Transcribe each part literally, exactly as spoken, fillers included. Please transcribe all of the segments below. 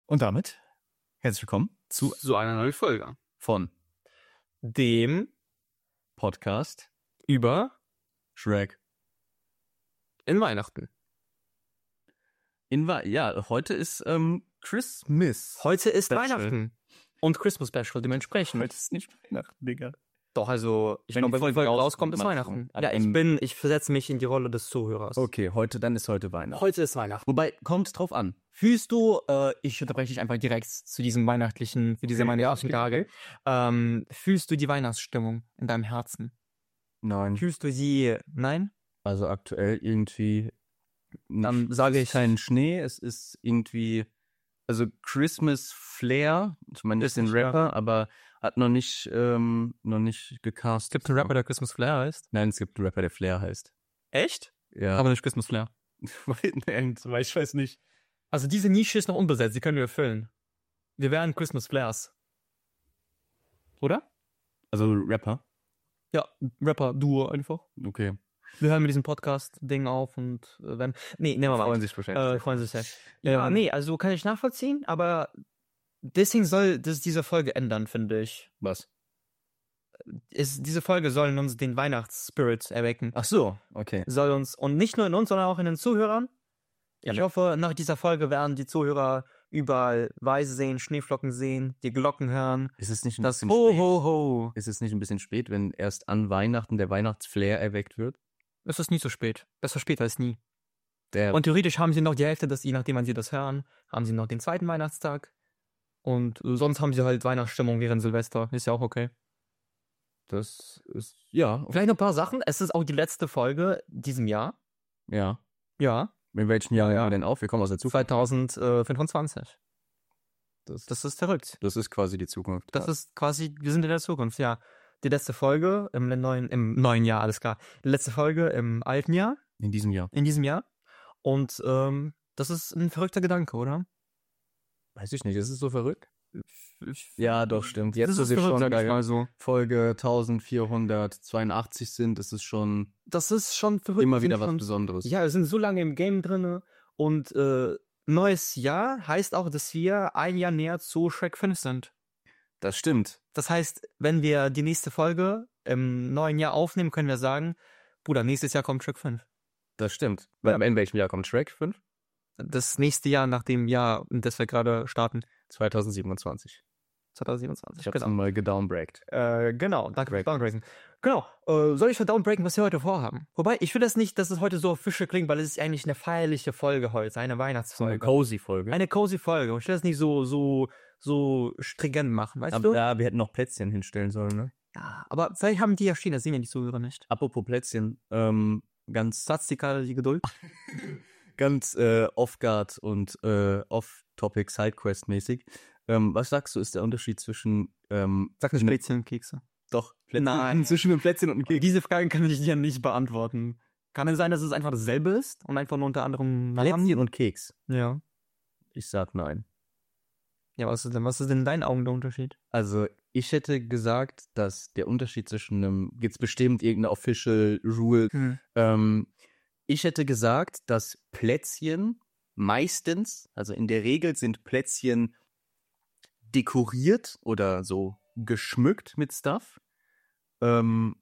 Und damit herzlich willkommen zu so einer neuen Folge von dem Podcast über Shrek in Weihnachten. in Wa- ja, heute ist ähm, Christmas. Heute ist Special. Weihnachten und Christmas Special dementsprechend. Heute ist nicht Weihnachten, Digga. Doch, also ich Wenn glaube, die wenn die Folge Folge rauskommt, ist macht- Weihnachten. an Ja, ich einem- bin, ich versetze mich in die Rolle des Zuhörers. Okay, heute, dann ist heute Weihnachten. Heute ist Weihnachten. Wobei, kommt drauf an. Fühlst du, äh, ich unterbreche dich einfach direkt zu diesem weihnachtlichen, für diese weihnachtlichen Tage, ähm, fühlst du die Weihnachtsstimmung in deinem Herzen? Nein. Fühlst du sie, nein? Also aktuell irgendwie Dann sage ich, kein Schnee, es ist irgendwie, also Christmas Flair, zumindest den Ist nicht, ja. Rapper, aber hat noch nicht, ähm, noch nicht es gecastet. gibt einen Rapper, der Christmas Flair heißt. Nein, es gibt einen Rapper, der Flair heißt. Echt? Ja. Aber nicht Christmas Flair. aber ich weiß nicht. Also diese Nische ist noch unbesetzt, die können wir füllen. Wir wären Christmas Flairs. Oder? Also Rapper. Ja, Rapper-Duo einfach. Okay. Wir hören mit diesem Podcast-Ding auf und äh, wenn. Nee, nehmen wir mal. Freuen sich wahrscheinlich. Äh, freuen sich sehr. Ja, nee, also kann ich nachvollziehen, aber deswegen soll das diese Folge ändern, finde ich. Was? Ist, diese Folge soll in uns den Weihnachtsspirit erwecken. Ach so, okay. Soll uns, und nicht nur in uns, sondern auch in den Zuhörern. Ich Ja. hoffe, nach dieser Folge werden die Zuhörer überall Weise sehen, Schneeflocken sehen, die Glocken hören. Ist es nicht ein Das bisschen Ho, spät? ho, ho. Ist es nicht ein bisschen spät, wenn erst an Weihnachten der Weihnachtsflair erweckt wird? Es ist nie zu spät. Besser später als nie. Der Und theoretisch haben sie noch die Hälfte, dass je nachdem, wann sie das hören, haben sie noch den zweiten Weihnachtstag. Und äh, sonst haben sie halt Weihnachtsstimmung während Silvester. Ist ja auch okay. das ist ja, Vielleicht noch ein paar Sachen. Es ist auch die letzte Folge diesem Jahr. ja. Ja. In welchem Jahr Ja. nehmen wir denn auf? Wir kommen aus der Zukunft. zwanzig fünfundzwanzig. Das, Das ist verrückt. das ist quasi die Zukunft. Das ist quasi, wir sind in der Zukunft, ja. Die letzte Folge im neuen, im neuen Jahr, alles klar. Die letzte Folge im alten Jahr, in diesem Jahr. in diesem Jahr. Und ähm, das ist ein verrückter Gedanke, oder? Weiß ich nicht, ist es so verrückt? Ja, doch, stimmt. Jetzt, Das wo ist wir verrückt, schon sag ich bei mal so. Folge eintausendvierhundertzweiundachtzig sind, ist es schon Das ist schon verrückt. immer Wir wieder sind was schon, Besonderes. Ja, wir sind so lange im Game drinne und äh, neues Jahr heißt auch, dass wir ein Jahr näher zu Shrek fünf sind. Das stimmt. Das heißt, wenn wir die nächste Folge im neuen Jahr aufnehmen, können wir sagen, Bruder, nächstes Jahr kommt Shrek fünf. Das stimmt. Weil, in welchem Jahr kommt Shrek fünf? Das nächste Jahr nach dem Jahr, in das wir gerade starten. zweitausendsiebenundzwanzig. zwanzig siebenundzwanzig. Ich hab's Genau. mal gedownbreakt. Äh, genau, danke für Downbreaken. Genau, äh, soll ich für Downbreaken, was wir heute vorhaben? Wobei, ich will das nicht, dass es heute so official klingt, weil es ist eigentlich eine feierliche Folge heute, eine Weihnachtsfolge. cozy Folge. Eine cozy Folge. Und ich will das nicht so, so, so stringent machen, weißt Aber du? ja, wir hätten noch Plätzchen hinstellen sollen, ne? Ja, aber vielleicht haben die ja stehen, das sehen ja die Zuhörer nicht. Apropos Plätzchen, ähm, ganz, Satz die gerade die Geduld. ganz äh, off-guard und äh, off-topic Sidequest-mäßig. Ähm, was sagst du, ist der Unterschied zwischen ähm, Sag nicht Plätzchen und Kekse. doch Plätzchen, Nein. zwischen einem Plätzchen und einem Keks? Diese Frage kann ich dir nicht beantworten. Kann es sein, dass es einfach dasselbe ist und einfach nur unter anderem Namen? Plätzchen und Keks. Ja. Ich sag nein. Ja, was ist denn, was ist denn in deinen Augen der Unterschied? Also ich hätte gesagt, dass der Unterschied zwischen einem, gibt's bestimmt irgendeine Official Rule. Hm. Ähm, ich hätte gesagt, dass Plätzchen meistens, also in der Regel sind Plätzchen dekoriert oder so geschmückt mit Stuff. Ähm,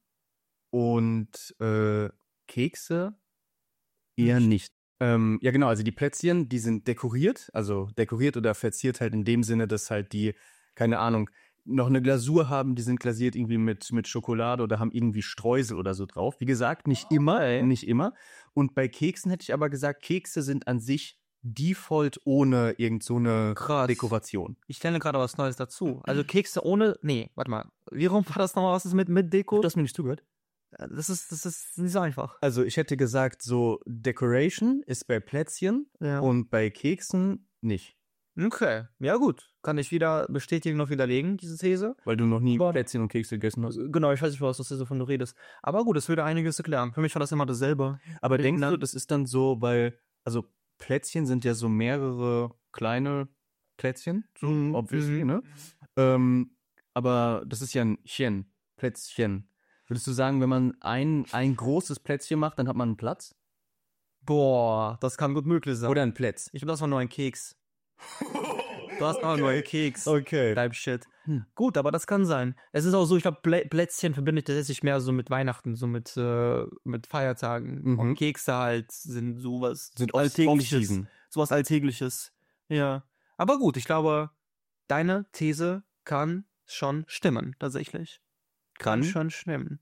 und äh, Kekse eher nicht. Ähm, ja genau, also die Plätzchen, die sind dekoriert, also dekoriert oder verziert halt in dem Sinne, dass halt die, keine Ahnung, noch eine Glasur haben, die sind glasiert irgendwie mit, mit Schokolade oder haben irgendwie Streusel oder so drauf. Wie gesagt, nicht immer, nicht immer. Und bei Keksen hätte ich aber gesagt, Kekse sind an sich default ohne irgend so eine Krass. Dekoration. Ich lerne gerade was Neues dazu. Also Kekse ohne, nee, warte mal. Wie rum war das nochmal, was ist mit, mit Deko? Du hast mir nicht zugehört? Das ist, das ist nicht so einfach. Also ich hätte gesagt, so Decoration ist bei Plätzchen Ja. und bei Keksen nicht. Okay, ja gut. Kann ich wieder bestätigen, noch widerlegen, diese These? Weil du noch nie Aber- Plätzchen und Kekse gegessen hast. Genau, ich weiß nicht, was das ist, wovon du redest. Aber gut, das würde einiges erklären. Für mich war das immer dasselbe. Aber Ich denkst na- du, das ist dann so, weil, also Plätzchen sind ja so mehrere kleine Plätzchen, so Mhm, obviously, mhm. ne? Ähm, aber das ist ja ein Chen, Plätzchen. Würdest du sagen, wenn man ein, ein großes Plätzchen macht, dann hat man einen Platz? Boah, das kann gut möglich sein. Oder ein Plätz? Ich glaube, das war nur ein Keks. Du hast noch einen neuen Keks. Okay. Bleib shit. Hm. Gut, aber das kann sein. Es ist auch so, ich glaube, Plä Plätzchen verbindet tatsächlich mehr so mit Weihnachten, so mit, äh, mit Feiertagen. Mhm. Und Kekse halt sind sowas Sind Alltägliches. Off-Season. Sowas Alltägliches. Ja. Aber gut, ich glaube, deine These kann schon stimmen, tatsächlich. Kann, kann schon stimmen.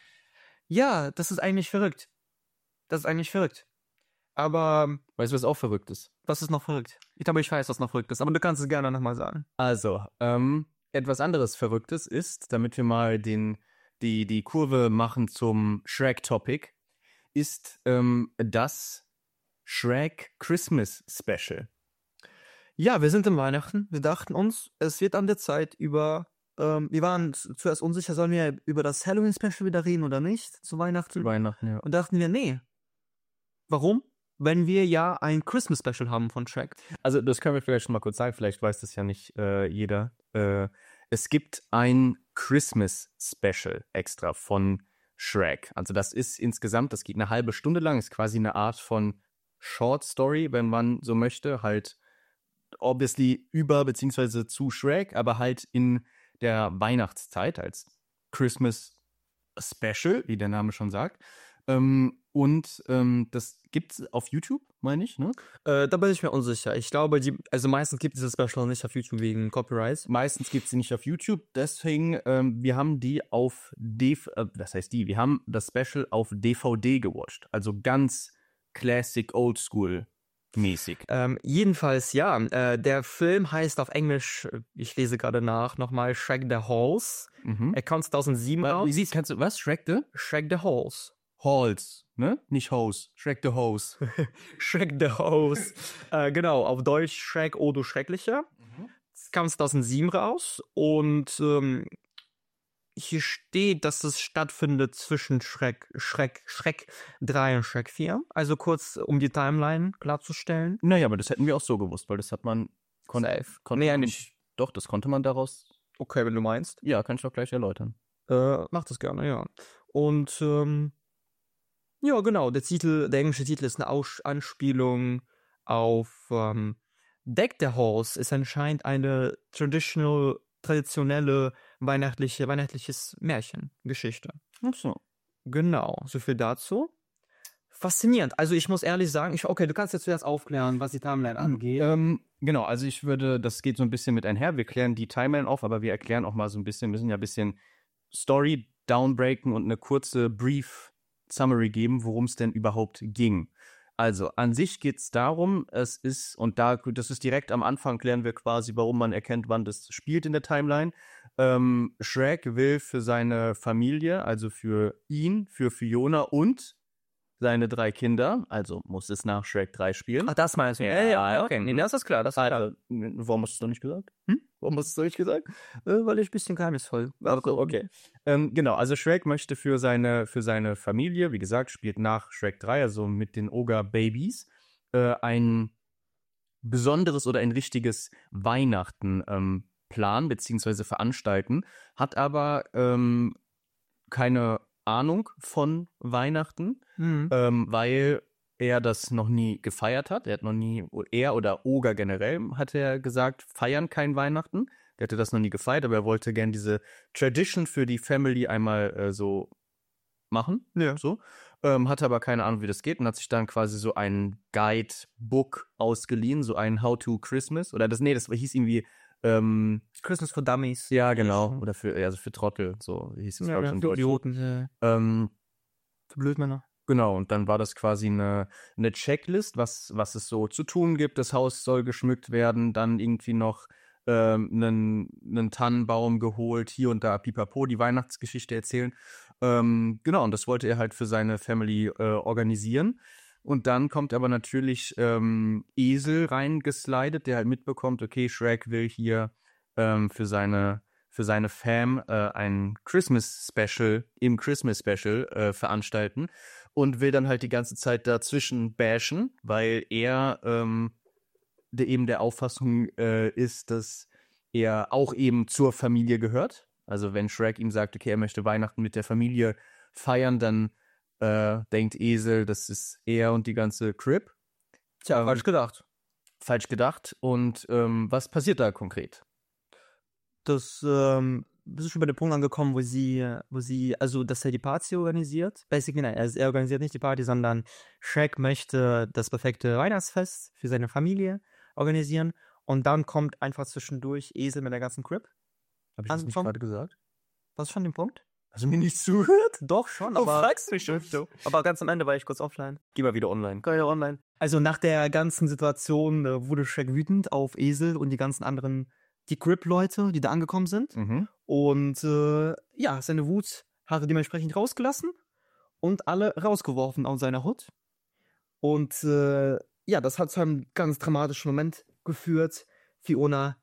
Ja, das ist eigentlich verrückt. Das ist eigentlich verrückt. Aber weißt du, was auch verrückt ist? Was ist noch verrückt? Ich glaube, ich weiß, was noch verrückt ist, aber du kannst es gerne nochmal sagen. Also, ähm, etwas anderes Verrücktes ist, damit wir mal den, die, die Kurve machen zum Shrek-Topic, ist ähm, das Shrek Christmas Special. Ja, wir sind im Weihnachten. Wir dachten uns, es wird an der Zeit über, ähm, wir waren zuerst unsicher, sollen wir über das Halloween-Special wieder reden oder nicht, zu Weihnachten? Weihnachten, ja. Und dachten wir, nee. Warum? Wenn wir ja ein Christmas-Special haben von Shrek. Also das können wir vielleicht schon mal kurz sagen, vielleicht weiß das ja nicht äh, jeder. Äh, es gibt ein Christmas-Special extra von Shrek. Also das ist insgesamt, das geht eine halbe Stunde lang, ist quasi eine Art von Short Story, wenn man so möchte, halt obviously über beziehungsweise zu Shrek, aber halt in der Weihnachtszeit als Christmas Special, wie der Name schon sagt. Ähm, und ähm, das gibt's auf YouTube, meine ich, ne? Äh, da bin ich mir unsicher. Ich glaube, die, also meistens gibt es dieses Special nicht auf YouTube wegen Copyright. Meistens gibt es sie nicht auf YouTube, deswegen, ähm, wir haben die auf D V D, äh, das heißt die, wir haben das Special auf D V D gewatcht. Also ganz Classic Oldschool mäßig. Ähm, jedenfalls, ja, äh, der Film heißt auf Englisch, ich lese gerade nach, nochmal Shrek the Halls. Mhm. Er kommt zweitausendsieben raus. Wie siehst kannst du, was? Shrek the? Shrek the Halls. Halls, ne? Nicht Hose. Shrek the Hose. Shrek the Hose. äh, genau, auf Deutsch Shrek, oh du Schrecklicher. Mhm. Es kam zweitausendsieben raus und ähm, hier steht, dass es stattfindet zwischen Shrek, Shrek, Shrek drei und Shrek vier. Also kurz, um die Timeline klarzustellen. Naja, aber das hätten wir auch so gewusst, weil das hat man... Kon- Safe. Konnte nee, man, nicht. Doch, das konnte man daraus... Okay, wenn du meinst. Ja, kann ich doch gleich erläutern. Äh, mach das gerne, ja. Und, ähm... ja, genau, der Titel, der englische Titel ist eine Aus- Anspielung auf ähm, Deck the Halls ist anscheinend eine traditional, traditionelle weihnachtliche, weihnachtliches Märchen, Geschichte. Ach so. Genau, so viel dazu. Faszinierend. Also ich muss ehrlich sagen, ich, okay, du kannst jetzt zuerst aufklären, was die Timeline angeht. Ähm, genau, also ich würde, das geht so ein bisschen mit einher, wir klären die Timeline auf, aber wir erklären auch mal so ein bisschen, wir müssen ja ein bisschen Story downbreaken und eine kurze Brief Summary geben, worum es denn überhaupt ging. Also, an sich geht es darum, es ist, und da, das ist direkt am Anfang, klären wir quasi, warum man erkennt, wann das spielt in der Timeline. Ähm, Shrek will für seine Familie, also für ihn, für Fiona und seine drei Kinder, also muss es nach Shrek drei spielen. Ach, das meinst du? Ja, ja, okay. Nee, das ist klar. Das ist klar. Warum hast du es doch nicht gesagt? Hm? Warum hast du es doch nicht gesagt? Äh, weil ich ein bisschen geheimnisvoll. Also, okay. Ähm, genau, also Shrek möchte für seine, für seine Familie, wie gesagt, spielt nach Shrek drei, also mit den Ogre-Babys, äh, ein besonderes oder ein richtiges Weihnachten ähm, planen bzw. veranstalten, hat aber ähm, keine Ahnung von Weihnachten, Mhm. ähm, weil er das noch nie gefeiert hat. Er hat noch nie, er oder Oger generell, hat er gesagt, feiern kein Weihnachten. Der hatte das noch nie gefeiert, aber er wollte gern diese Tradition für die Family einmal äh, so machen. Ja. So. Ähm, hatte aber keine Ahnung, wie das geht und hat sich dann quasi so ein Guidebook ausgeliehen, so ein How to Christmas. Oder das, nee, das hieß irgendwie ähm, Christmas for Dummies. ja, genau. Oder für, also für Trottel, so hieß es, Ja, glaube ich, ja, in für Deutsch. Idioten. Ja. Ähm, Für Blödmänner. Genau, und dann war das quasi eine, eine Checklist, was, was es so zu tun gibt. Das Haus soll geschmückt werden, dann irgendwie noch ähm, einen, einen Tannenbaum geholt, hier und da pipapo, die Weihnachtsgeschichte erzählen. Ähm, genau, und das wollte er halt für seine Family äh, organisieren. Und dann kommt aber natürlich ähm, Esel reingeslidet, der halt mitbekommt, okay, Shrek will hier ähm, für seine für seine Fam äh, ein Christmas-Special im Christmas-Special äh, veranstalten und will dann halt die ganze Zeit dazwischen bashen, weil er ähm, der eben der Auffassung äh, ist, dass er auch eben zur Familie gehört. Also wenn Shrek ihm sagt, okay, er möchte Weihnachten mit der Familie feiern, dann äh, denkt Esel, das ist er und die ganze Crib. Tja, Ähm, falsch gedacht. falsch gedacht. Und ähm, was passiert da konkret? Das ähm, bist du schon bei dem Punkt angekommen, wo sie, wo sie, also dass er die Party organisiert. Basically, nein, er, er organisiert nicht die Party, sondern Shrek möchte das perfekte Weihnachtsfest für seine Familie organisieren. Und dann kommt einfach zwischendurch Esel mit der ganzen Crib. Habe ich das nicht gerade gesagt? Was schon den Punkt? Hast du mir nicht zugehört? Doch, schon, Oh, aber, fragst mich schon so. aber ganz am Ende war ich kurz offline. Geh mal wieder online. Geh wieder online. Also nach der ganzen Situation äh, wurde Shrek wütend auf Esel und die ganzen anderen, die Crib-Leute, die da angekommen sind. Mhm. Und äh, ja, seine Wut hat er dementsprechend rausgelassen und alle rausgeworfen aus seiner Hut. Und äh, ja, das hat zu einem ganz dramatischen Moment geführt. Fiona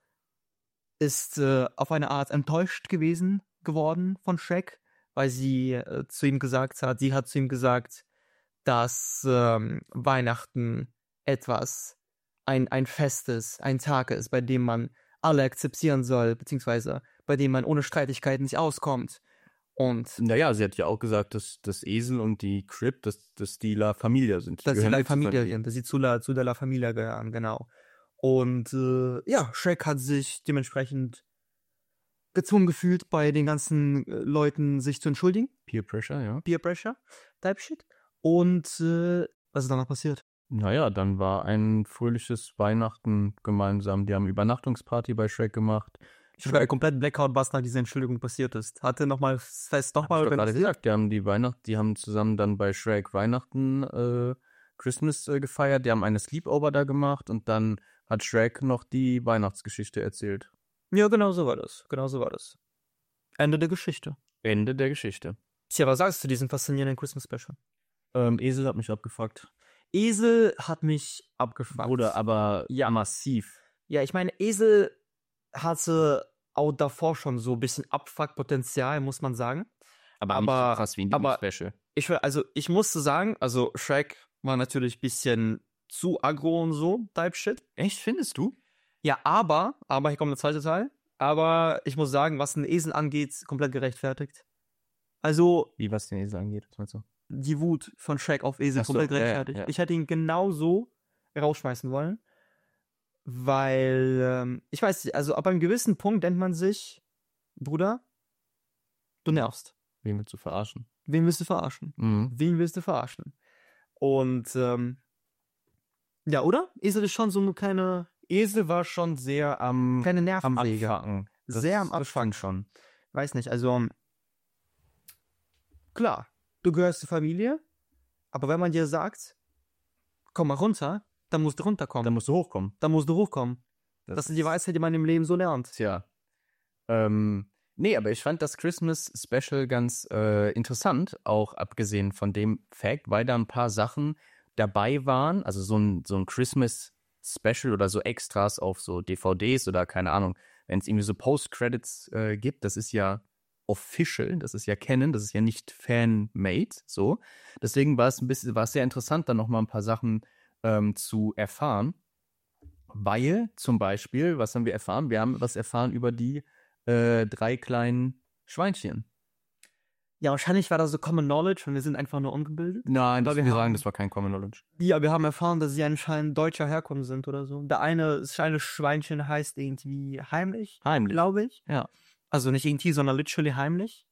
ist äh, auf eine Art enttäuscht gewesen geworden von Shrek, weil sie äh, zu ihm gesagt hat, sie hat zu ihm gesagt, dass ähm, Weihnachten etwas, ein, ein Fest ist, ein Tag ist, bei dem man alle akzeptieren soll, beziehungsweise bei dem man ohne Streitigkeiten nicht auskommt. Und naja, sie hat ja auch gesagt, dass das Esel und die Crib, dass, dass die La Familia sind. dass sie gehören La nicht Familia zusammen. sind, dass sie zu La, zu der La Familia gehören, genau. Und äh, ja, Shrek hat sich dementsprechend gezwungen gefühlt, bei den ganzen äh, Leuten sich zu entschuldigen. Peer Pressure, ja. Peer Pressure, Type Shit. Und äh, was ist danach passiert? Naja, dann war ein fröhliches Weihnachten gemeinsam. Die haben Übernachtungsparty bei Shrek gemacht. Ich habe komplett Blackout, was nach dieser Entschuldigung passiert ist. Hatte nochmal das Fest Hab nochmal ich doch gerade gesagt, die haben die Weihnacht, die haben zusammen dann bei Shrek Weihnachten äh, Christmas äh, gefeiert. Die haben eine Sleepover da gemacht und dann hat Shrek noch die Weihnachtsgeschichte erzählt. Ja, genau so war das. Genau so war das. Ende der Geschichte. Ende der Geschichte. Tja, was sagst du zu diesem faszinierenden Christmas Special? Ähm, Esel hat mich abgefuckt. Esel hat mich abgefuckt. Oder aber Ja. massiv. Ja, ich meine, Esel hatte auch davor schon so ein bisschen Abfuck-Potenzial, muss man sagen. Aber, Aber- nicht so krass wie in diesem aber- Special. Ich, will- also, ich musste sagen, also Shrek war natürlich ein bisschen zu aggro und so, Type Shit. Echt, findest du? Ja, aber, aber hier kommt der zweite Teil. Aber ich muss sagen, was einen Esel angeht, komplett gerechtfertigt. Also, Wie was den Esel angeht, was meinst du? die Wut von Shrek auf Esel Ach so, komplett ja, ja, gerechtfertigt. ja. Ich hätte ihn genauso rausschmeißen wollen. Weil, ähm, ich weiß nicht, also ab einem gewissen Punkt denkt man sich, Bruder, du nervst. Wen willst du verarschen? Wen willst du verarschen? Mhm. Wen willst du verarschen? Und, ähm, ja, oder? Esel ist schon so eine kleine, Esel war schon sehr am, kleine am Nervensäge. Abfacken. Das, Sehr am Das fand schon. Weiß nicht, also, klar, du gehörst zur Familie, aber wenn man dir sagt, komm mal runter, dann musst du runterkommen. Da musst du hochkommen. Dann musst du hochkommen. Das ist die Weisheit, die man im Leben so lernt. Tja. Ähm, nee, aber ich fand das Christmas Special ganz äh, interessant, auch abgesehen von dem Fact, weil da ein paar Sachen dabei waren, also so ein, so ein Christmas Special oder so Extras auf so D V Ds oder keine Ahnung, wenn es irgendwie so Post-Credits äh, gibt, das ist ja official, das ist ja Canon, das ist ja nicht fan-made, so. Deswegen war es ein bisschen, war es sehr interessant, dann nochmal ein paar Sachen ähm, zu erfahren, weil zum Beispiel, was haben wir erfahren? Wir haben was erfahren über die äh, drei kleinen Schweinchen. Ja, wahrscheinlich war das so Common Knowledge und wir sind einfach nur ungebildet. Nein, Aber das, wir wir haben- sagen, das war kein Common Knowledge. Ja, wir haben erfahren, dass sie anscheinend deutscher Herkunft sind oder so. Der eine, das eine Schweinchen heißt irgendwie heimlich, Heimlich. glaube ich. Ja. Also nicht irgendwie, sondern literally heimlich.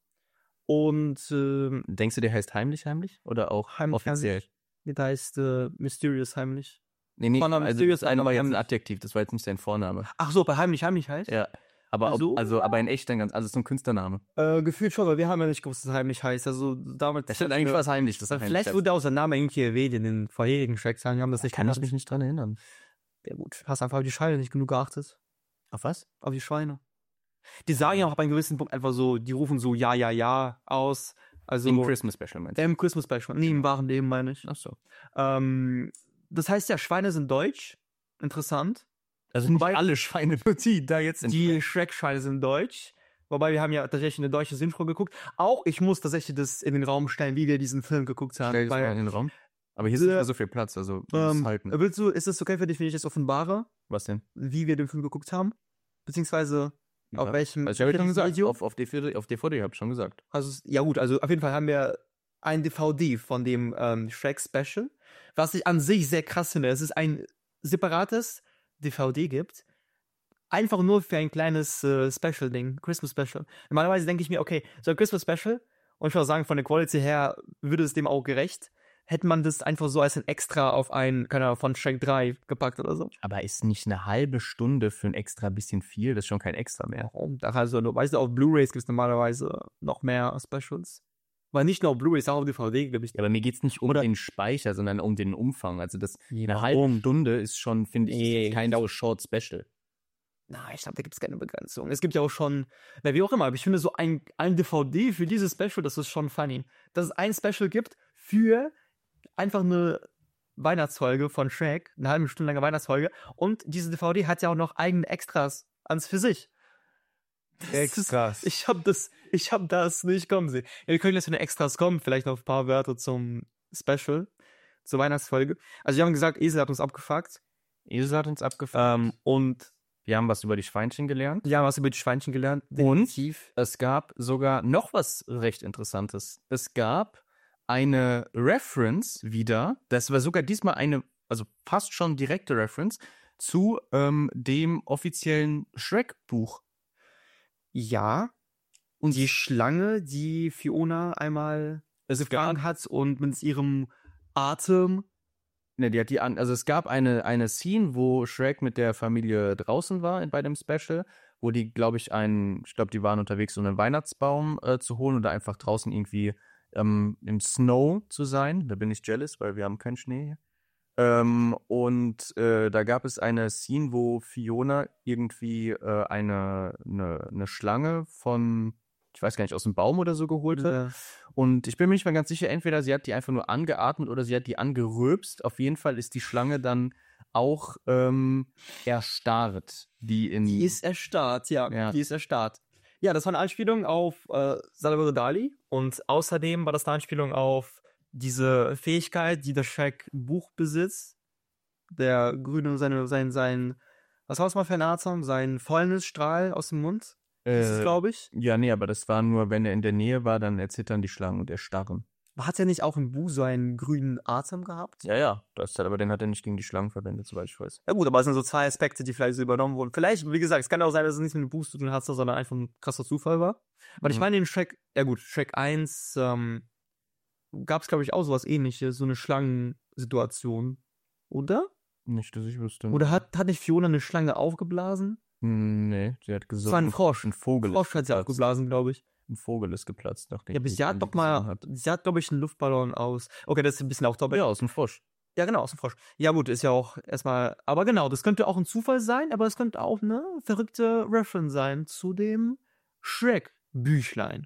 Und ähm, Denkst du, der heißt heimlich, heimlich? Oder auch Heimlich, offiziell? das heißt äh, Mysterious heimlich. Nee, nee, Vorname also Mysterious, das eine war jetzt ein Heimlich. Adjektiv, das war jetzt nicht sein Vorname. Ach so, bei heimlich, heimlich heißt? Ja. Aber, Also- ob, also, aber in echt dann ganz, also so ein Künstlername. Äh, gefühlt schon, weil wir haben ja nicht gewusst, dass heimlich heißt. Also damit. Das stimmt eigentlich was heimlich. Das Weil vielleicht wurde auch sein Name irgendwie erwähnt in den vorherigen Tracks. Wir haben das nicht kann ich gekannt. mich nicht dran erinnern. Ja gut, hast einfach auf die Schweine nicht genug geachtet. Auf was? Auf die Schweine. Die sagen ja auch bei einem gewissen Punkt einfach so, die rufen so ja, ja, ja aus. Also Im Christmas Special meinst du? im Christmas Special. Nee, im wahren Leben meine ich. Ach so. Ähm, das heißt ja, Schweine sind deutsch. Interessant. Also nicht Wobei- alle Schweine, die da jetzt sind. Die Shrek-Schweine sind deutsch. Wobei wir haben ja tatsächlich eine deutsche Synchro geguckt. Auch ich muss tatsächlich das in den Raum stellen, wie wir diesen Film geguckt haben. Stell das Weil, mal in den Raum. Aber hier ist nicht Äh, mehr so viel Platz, also du musst ähm, halten. willst du, ist es okay für dich, wenn ich jetzt offenbare, Was denn? wie wir den Film geguckt haben? Beziehungsweise auf Ja. welchem Also ich habe schon welches gesagt, Video? auf, auf D V D, auf D V D habe ich schon gesagt. Also, es- ja gut, also auf jeden Fall haben wir ein D V D von dem ähm, Shrek Special, was ich an sich sehr krass finde. Es ist ein separates D V D gibt, einfach nur für ein kleines äh, Special-Ding, Christmas-Special. Normalerweise denke ich mir, okay, so ein Christmas-Special, und ich würde sagen, von der Quality her würde es dem auch gerecht, hätte man das einfach so als ein Extra auf ein, keine Ahnung, von Shrek drei gepackt oder so. Aber ist nicht eine halbe Stunde für ein extra bisschen viel? Das ist schon kein Extra mehr. Warum? Also, du weißt, auf Blu-Rays gibt es normalerweise noch mehr Specials. Weil nicht nur auf Blu-rays, auch auf D V D, glaube ich. Ja, aber mir geht's nicht um Oder- den Speicher, sondern um den Umfang. Also das Nee, eine warum? halbe Stunde ist schon, finde ich, Nee. kein Short Special. Na, ich glaube, da gibt es keine Begrenzung. Es gibt ja auch schon, na, wie auch immer, aber ich finde so ein, ein D V D für dieses Special, das ist schon funny. Dass es ein Special gibt für einfach eine Weihnachtsfolge von Shrek, eine halbe Stunde lange Weihnachtsfolge, und diese D V D hat ja auch noch eigene Extras ans für sich. Das ist- krass. Ich hab das, ich hab das nicht kommen sehen. Ja, wir können jetzt für eine Extras kommen, vielleicht noch ein paar Wörter zum Special, zur Weihnachtsfolge. Also wir haben gesagt, Esel hat uns abgefuckt. Esel hat uns abgefahren. Ähm, und Wir haben was über die Schweinchen gelernt. wir haben was über die Schweinchen gelernt. Und Definitiv. es gab sogar noch was recht Interessantes. Es gab eine Reference wieder, das war sogar diesmal eine, also fast schon direkte Reference, zu ähm, dem offiziellen Shrek-Buch. Ja. Und die Schlange, die Fiona einmal Es gefangen hat und mit ihrem Atem. Ne, die hat die an, also es gab eine, eine Scene, wo Shrek mit der Familie draußen war in, bei dem Special, wo die, glaube ich, einen, ich glaube, die waren unterwegs, um einen Weihnachtsbaum äh, zu holen oder einfach draußen irgendwie ähm, im Snow zu sein. Da bin ich jealous, weil wir haben keinen Schnee hier. Ähm, und äh, da gab es eine Scene, wo Fiona irgendwie äh, eine, eine, eine Schlange von, ich weiß gar nicht, aus dem Baum oder so geholt hat. Und ich bin mir nicht mal ganz sicher, entweder sie hat die einfach nur angeatmet oder sie hat die angerülpst. Auf jeden Fall ist die Schlange dann auch ähm, erstarrt. Die, in Die ist erstarrt, ja, Ja. die ist erstarrt. Ja, das war eine Anspielung auf äh, Salvador Dali, und außerdem war das eine Anspielung auf diese Fähigkeit, die das Shrek-Buch besitzt. Der Grüne, seine, sein, sein, was war das mal für ein Atem? Sein Fäulnisstrahl aus dem Mund, äh, glaube ich. Ja, nee, aber das war nur, wenn er in der Nähe war, dann erzittern die Schlangen und erstarren. Hat er nicht auch im Buch so einen grünen Atem gehabt? Ja, ja. Das hat, aber den hat er nicht gegen die Schlangen verwendet, soweit ich weiß. Ja gut, aber es sind so zwei Aspekte, die vielleicht so übernommen wurden. Vielleicht, wie gesagt, es kann auch sein, dass es nichts mit dem Buch zu tun hat, sondern einfach ein krasser Zufall war. Weil ich Mhm. meine, in Shrek, ja gut, Shrek eins ähm, gab es, glaube ich, auch sowas ähnliches, so eine Schlangensituation. Oder? Nicht, dass ich wüsste. Oder hat, hat nicht Fiona eine Schlange aufgeblasen? Hm, nee, sie hat Das gesagt, war ein Frosch. ein Vogel. Frosch hat sie geplatzt. aufgeblasen, glaube ich. Ein Vogel ist geplatzt, nachdem Ja, aber sie sie hat ihn doch gesehen mal, hat. sie hat, glaube ich, einen Luftballon aus. Okay, das ist ein bisschen auch topic. Ja, aus dem Frosch. Ja, genau, aus dem Frosch. Ja, gut, ist ja auch erstmal. Aber genau, das könnte auch ein Zufall sein, aber es könnte auch eine verrückte Reference sein zu dem Shrek-Büchlein.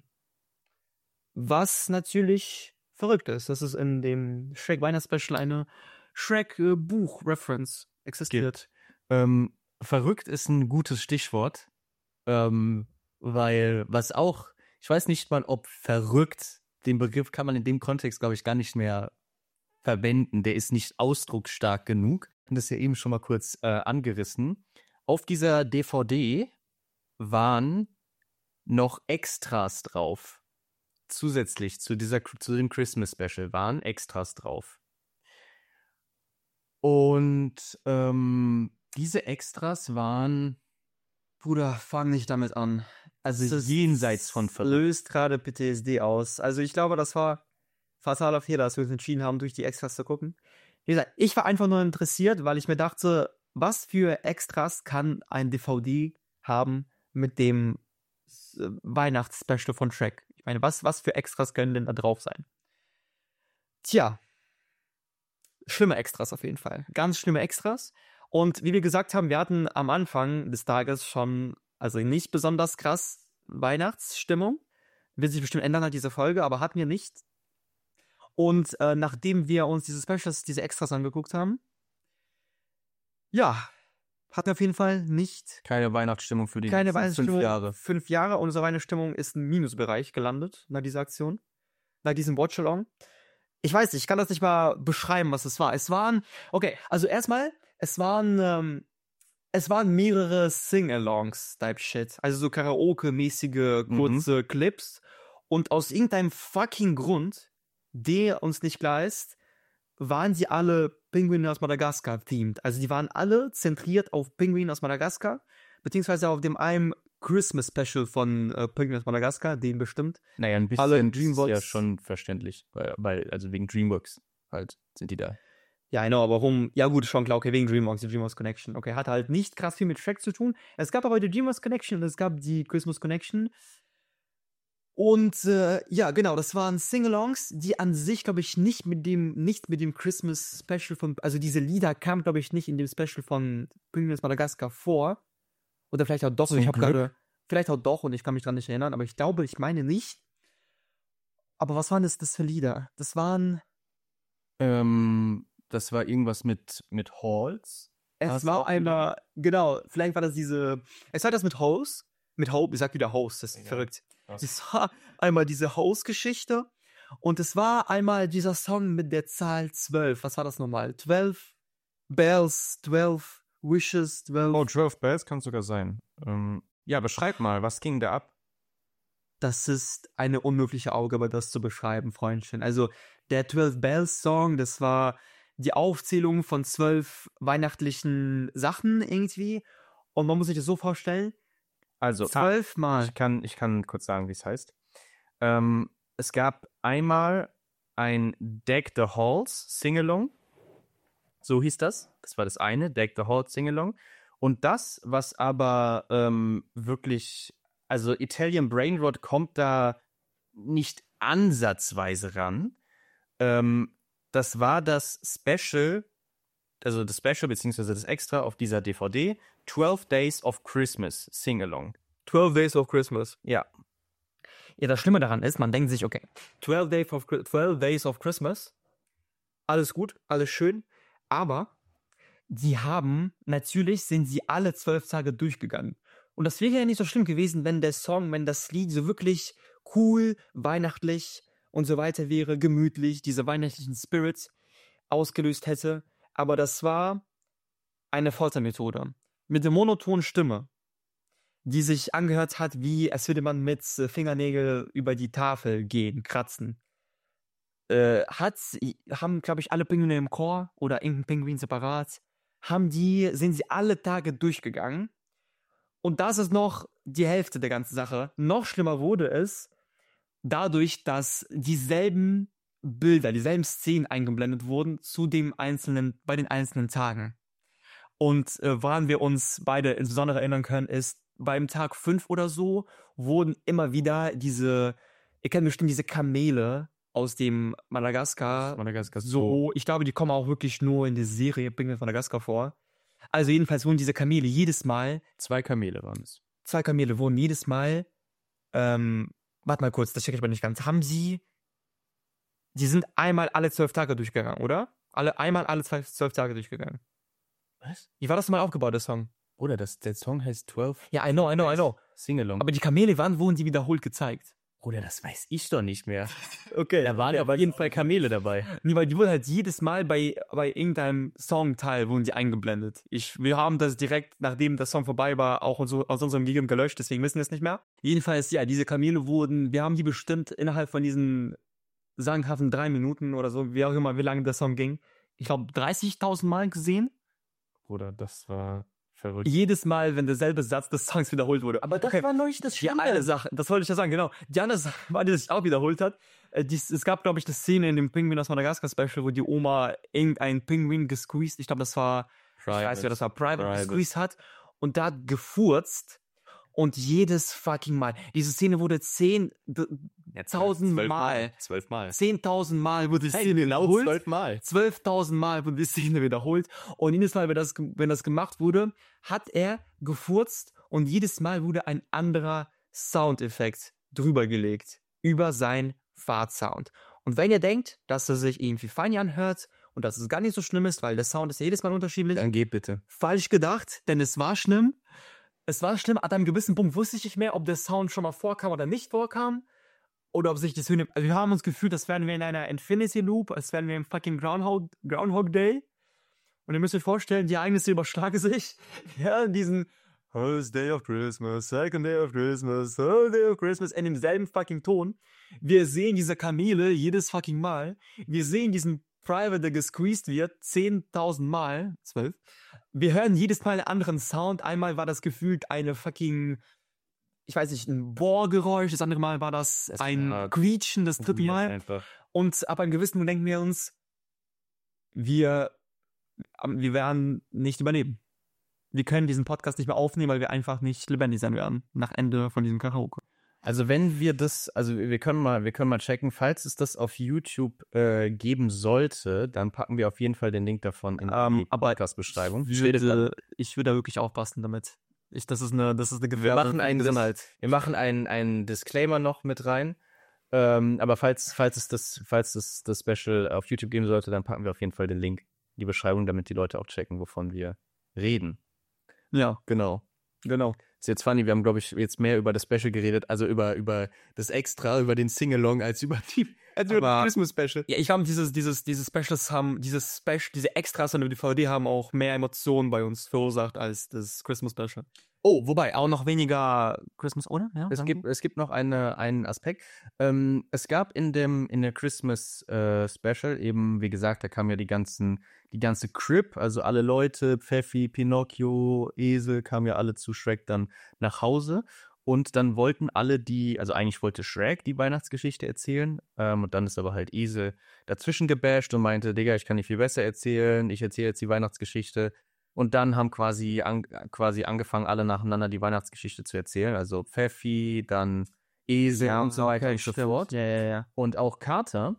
Was natürlich verrückt ist, dass es in dem Shrek-Weihnachts-Special eine Shrek-Buch-Reference existiert. Ähm, verrückt ist ein gutes Stichwort, ähm, weil was auch, ich weiß nicht mal, ob verrückt, den Begriff kann man in dem Kontext, glaube ich, gar nicht mehr verwenden. Der ist nicht ausdrucksstark genug. Und das ist ja eben schon mal kurz äh, angerissen. Auf dieser D V D waren noch Extras drauf. Zusätzlich zu dieser zu dem Christmas Special waren Extras drauf. Und ähm, diese Extras waren Bruder, fang nicht damit an. also Das jenseits von verrückt. löst gerade P T S D aus. Also ich glaube, das war fataler Fehler, dass wir uns entschieden haben, durch die Extras zu gucken. Wie gesagt, ich war einfach nur interessiert, weil ich mir dachte, was für Extras kann ein D V D haben mit dem äh, Weihnachtsspecial von Shrek? Ich meine, was, was für Extras können denn da drauf sein? Tja, schlimme Extras auf jeden Fall. Ganz schlimme Extras. Und wie wir gesagt haben, wir hatten am Anfang des Tages schon, also nicht besonders krass Weihnachtsstimmung. Wird sich bestimmt ändern nach dieser Folge, aber hatten wir nicht. Und äh, nachdem wir uns diese Specials, diese Extras angeguckt haben, ja, hatten wir auf jeden Fall nicht Keine Weihnachtsstimmung für die keine nächsten Weihnachtsstimmung. fünf Jahre. Fünf Jahre. Unsere Weihnachtsstimmung ist im Minusbereich gelandet nach dieser Aktion, nach diesem Watch-Along. Ich weiß nicht, ich kann das nicht mal beschreiben, was es war. Es waren, okay, also erstmal, es waren, ähm, es waren mehrere Sing-Alongs, Type Shit. Also so Karaoke-mäßige kurze Mhm. Clips. Und aus irgendeinem fucking Grund, der uns nicht klar ist, waren sie alle Pinguine aus Madagaskar themed. Also die waren alle zentriert auf Pinguine aus Madagaskar, beziehungsweise auf dem einen Christmas Special von äh, Pinguine aus Madagaskar, den bestimmt. Naja, ein Alle bisschen Dreamworks- ist ja schon verständlich, weil, weil, also wegen Dreamworks halt sind die da. Ja, genau, aber warum? Ja gut, schon klar, okay, wegen DreamWorks, die DreamWorks Connection. Okay, hat halt nicht krass viel mit Shrek zu tun. Es gab aber die DreamWorks Connection und es gab die Christmas Connection. Und äh, ja, genau, das waren Singalongs, die an sich, glaube ich, nicht mit dem, nicht mit dem Christmas Special von, also diese Lieder kamen, glaube ich, nicht in dem Special von Pinguine aus Madagaskar vor. Oder vielleicht auch doch, Zum ich habe Glück. gerade, vielleicht auch doch und ich kann mich dran nicht erinnern, aber ich glaube, ich meine nicht. Aber was waren das, das für Lieder? Das waren, Ähm, das war irgendwas mit, mit Halls. es Hast war auch einer, genau, vielleicht war das diese, es war das mit Host, mit Hope, ich sag wieder Host, das ist Ja. verrückt. Krass. Es war einmal diese Host-Geschichte und es war einmal dieser Song mit der Zahl zwölf. Was war das nochmal? zwölf Bells, zwölf Wishes, zwölf. Oh, zwölf Bells kann sogar sein. Ähm, ja, beschreib mal, was ging da ab? Das ist eine unmögliche Aufgabe, das zu beschreiben, Freundchen. Also der zwölf Bells Song, das war die Aufzählung von zwölf weihnachtlichen Sachen irgendwie. Und man muss sich das so vorstellen, Also, zwölfmal. ich kann, ich kann kurz sagen, wie es heißt. Ähm, es gab einmal ein Deck the Halls Singalong. So hieß das. Das war das eine, Deck the Halls Singalong. Und das, was aber ähm, wirklich, also Italian Brainrot kommt da nicht ansatzweise ran. Ähm, das war das Special, also das Special beziehungsweise das Extra auf dieser D V D, twelve Days of Christmas Singalong. zwölf Days of Christmas. Ja, Ja, das Schlimme daran ist, man denkt sich, okay, zwölf Days of, Chri- zwölf Days of Christmas, alles gut, alles schön, aber die haben, natürlich sind sie alle zwölf Tage durchgegangen. Und das wäre ja nicht so schlimm gewesen, wenn der Song, wenn das Lied so wirklich cool, weihnachtlich und so weiter wäre, gemütlich, diese weihnachtlichen Spirits ausgelöst hätte. Aber das war eine Foltermethode mit der monotonen Stimme, die sich angehört hat, wie als würde man mit äh, Fingernägel über die Tafel gehen, kratzen. Äh, hat, haben, glaube ich, alle Pinguine im Chor oder irgendein Pinguin separat, haben die, sind sie alle Tage durchgegangen. Und das ist noch die Hälfte der ganzen Sache. Noch schlimmer wurde es dadurch, dass dieselben Bilder, dieselben Szenen eingeblendet wurden zu dem einzelnen, bei den einzelnen Tagen. Und äh, woran wir uns beide insbesondere erinnern können, ist, beim Tag fünf oder so wurden immer wieder diese, ihr kennt bestimmt diese Kamele aus dem Madagaskar. Madagaskar So, ich glaube, die kommen auch wirklich nur in der Serie Pinguine von Madagaskar vor. Also jedenfalls wurden diese Kamele jedes Mal, Zwei Kamele waren es. zwei Kamele wurden jedes Mal, ähm, warte mal kurz, das check ich mal nicht ganz, haben sie, die sind einmal alle zwölf Tage durchgegangen, oder? Alle, einmal alle zwölf, zwölf Tage durchgegangen. Was? Wie war das mal aufgebaut, der Song? Oder das, der Song heißt zwölf Ja, I know, I know, I know. Singalong. Aber die Kamele, wann wurden die wiederholt gezeigt? Bruder, das weiß ich doch nicht mehr. Okay. Da waren auf jeden Fall Kamele dabei. Nee, weil die wurden halt jedes Mal bei, bei irgendeinem Songteil wurden die eingeblendet. Ich, wir haben das direkt, nachdem der Song vorbei war, auch aus, aus unserem Gehirn gelöscht, deswegen wissen wir es nicht mehr. Jedenfalls, ja, diese Kamele wurden, wir haben die bestimmt innerhalb von diesen sagenhaften drei Minuten oder so, wie auch immer, wie lange der Song ging, ich glaube dreißigtausend Mal gesehen. Bruder, das war verrückt. Jedes Mal, wenn derselbe Satz des Songs wiederholt wurde. Aber das Okay. war noch nicht das Die Schlimme. eine Sache, das wollte ich ja sagen, genau. Die andere Sache war, die sich auch wiederholt hat. Äh, dies, es gab, glaube ich, eine Szene in dem Pinguin aus Madagaskar Special, wo die Oma irgendein Pinguin gesqueezed, ich glaube, das war, ich weiß wer das war, Private, Private. gesqueezed hat und da hat gefurzt und jedes fucking Mal. Diese Szene wurde zehn, tausend Mal, Zwölf Mal. zehntausend Mal wurde die Hey, Szene genau wiederholt. zwölf Mal. zwölftausend Mal wurde die Szene wiederholt und jedes Mal, wenn das, ge- wenn das gemacht wurde, hat er gefurzt und jedes Mal wurde ein anderer Soundeffekt drüber gelegt, über sein Fahrtsound. Und wenn ihr denkt, dass er sich irgendwie fein anhört und dass es gar nicht so schlimm ist, weil der Sound ist ja jedes Mal unterschiedlich, Dann geh bitte. falsch gedacht, denn es war schlimm. Es war schlimm, ab einem gewissen Punkt wusste ich nicht mehr, ob der Sound schon mal vorkam oder nicht vorkam. Oder ob sich das Höhen. Also wir haben uns gefühlt, als wären wir in einer Infinity Loop, als wären wir im fucking Groundhog, Groundhog Day. Und ihr müsst euch vorstellen, die Ereignisse überschlagen sich. Ja, in diesen First Day of Christmas, Second Day of Christmas, Third Day of Christmas, in demselben fucking Ton. Wir sehen diese Kamele jedes fucking Mal. Wir sehen diesen Private gesqueezed wird, zehntausend Mal, zwölf. Wir hören jedes Mal einen anderen Sound. Einmal war das gefühlt eine fucking, ich weiß nicht, ein Bohrgeräusch. Das andere Mal war das, das ein war Quietschen, das dritte Mal. Einfach. Und ab einem gewissen Moment denken wir uns, wir, wir werden nicht überleben. Wir können diesen Podcast nicht mehr aufnehmen, weil wir einfach nicht lebendig sein werden nach Ende von diesem Karaoke. Also wenn wir das, also wir können mal, wir können mal checken, falls es das auf YouTube äh, geben sollte, dann packen wir auf jeden Fall den Link davon in um, die Podcast-Beschreibung. Ich würde, ich würde da wirklich aufpassen damit. Ich, das ist eine, das ist eine Gewähr. Wir machen einen Inhalt. Wir machen einen, einen Disclaimer noch mit rein. Ähm, aber falls, falls es das, falls es das Special auf YouTube geben sollte, dann packen wir auf jeden Fall den Link in die Beschreibung, damit die Leute auch checken, wovon wir reden. Ja, genau. Genau. Ist jetzt funny, wir haben, glaube ich, jetzt mehr über das Special geredet, also über, über das Extra, über den Sing-Along, als über die, als über das Christmas-Special. Ja, ich glaube, dieses, dieses, diese Specials haben, dieses Special, diese Extras an der D V D haben auch mehr Emotionen bei uns verursacht als das Christmas-Special. Oh, wobei, auch noch weniger Christmas, oder? Ja, es, gibt, es gibt noch eine, einen Aspekt. Ähm, es gab in dem, in der Christmas-Special äh, eben, wie gesagt, da kamen ja die ganzen, die ganze Crib, also alle Leute, Pfeffi, Pinocchio, Esel, kamen ja alle zu Shrek dann nach Hause. Und dann wollten alle die, also eigentlich wollte Shrek die Weihnachtsgeschichte erzählen. Ähm, und dann ist aber halt Esel dazwischen gebasht und meinte, Digga, ich kann nicht viel besser erzählen, ich erzähle jetzt die Weihnachtsgeschichte. Und dann haben quasi, an, quasi angefangen, alle nacheinander die Weihnachtsgeschichte zu erzählen. Also Pfeffi, dann Esel ja, und so weiter und so fort. Ja, ja, ja. Und auch Carter.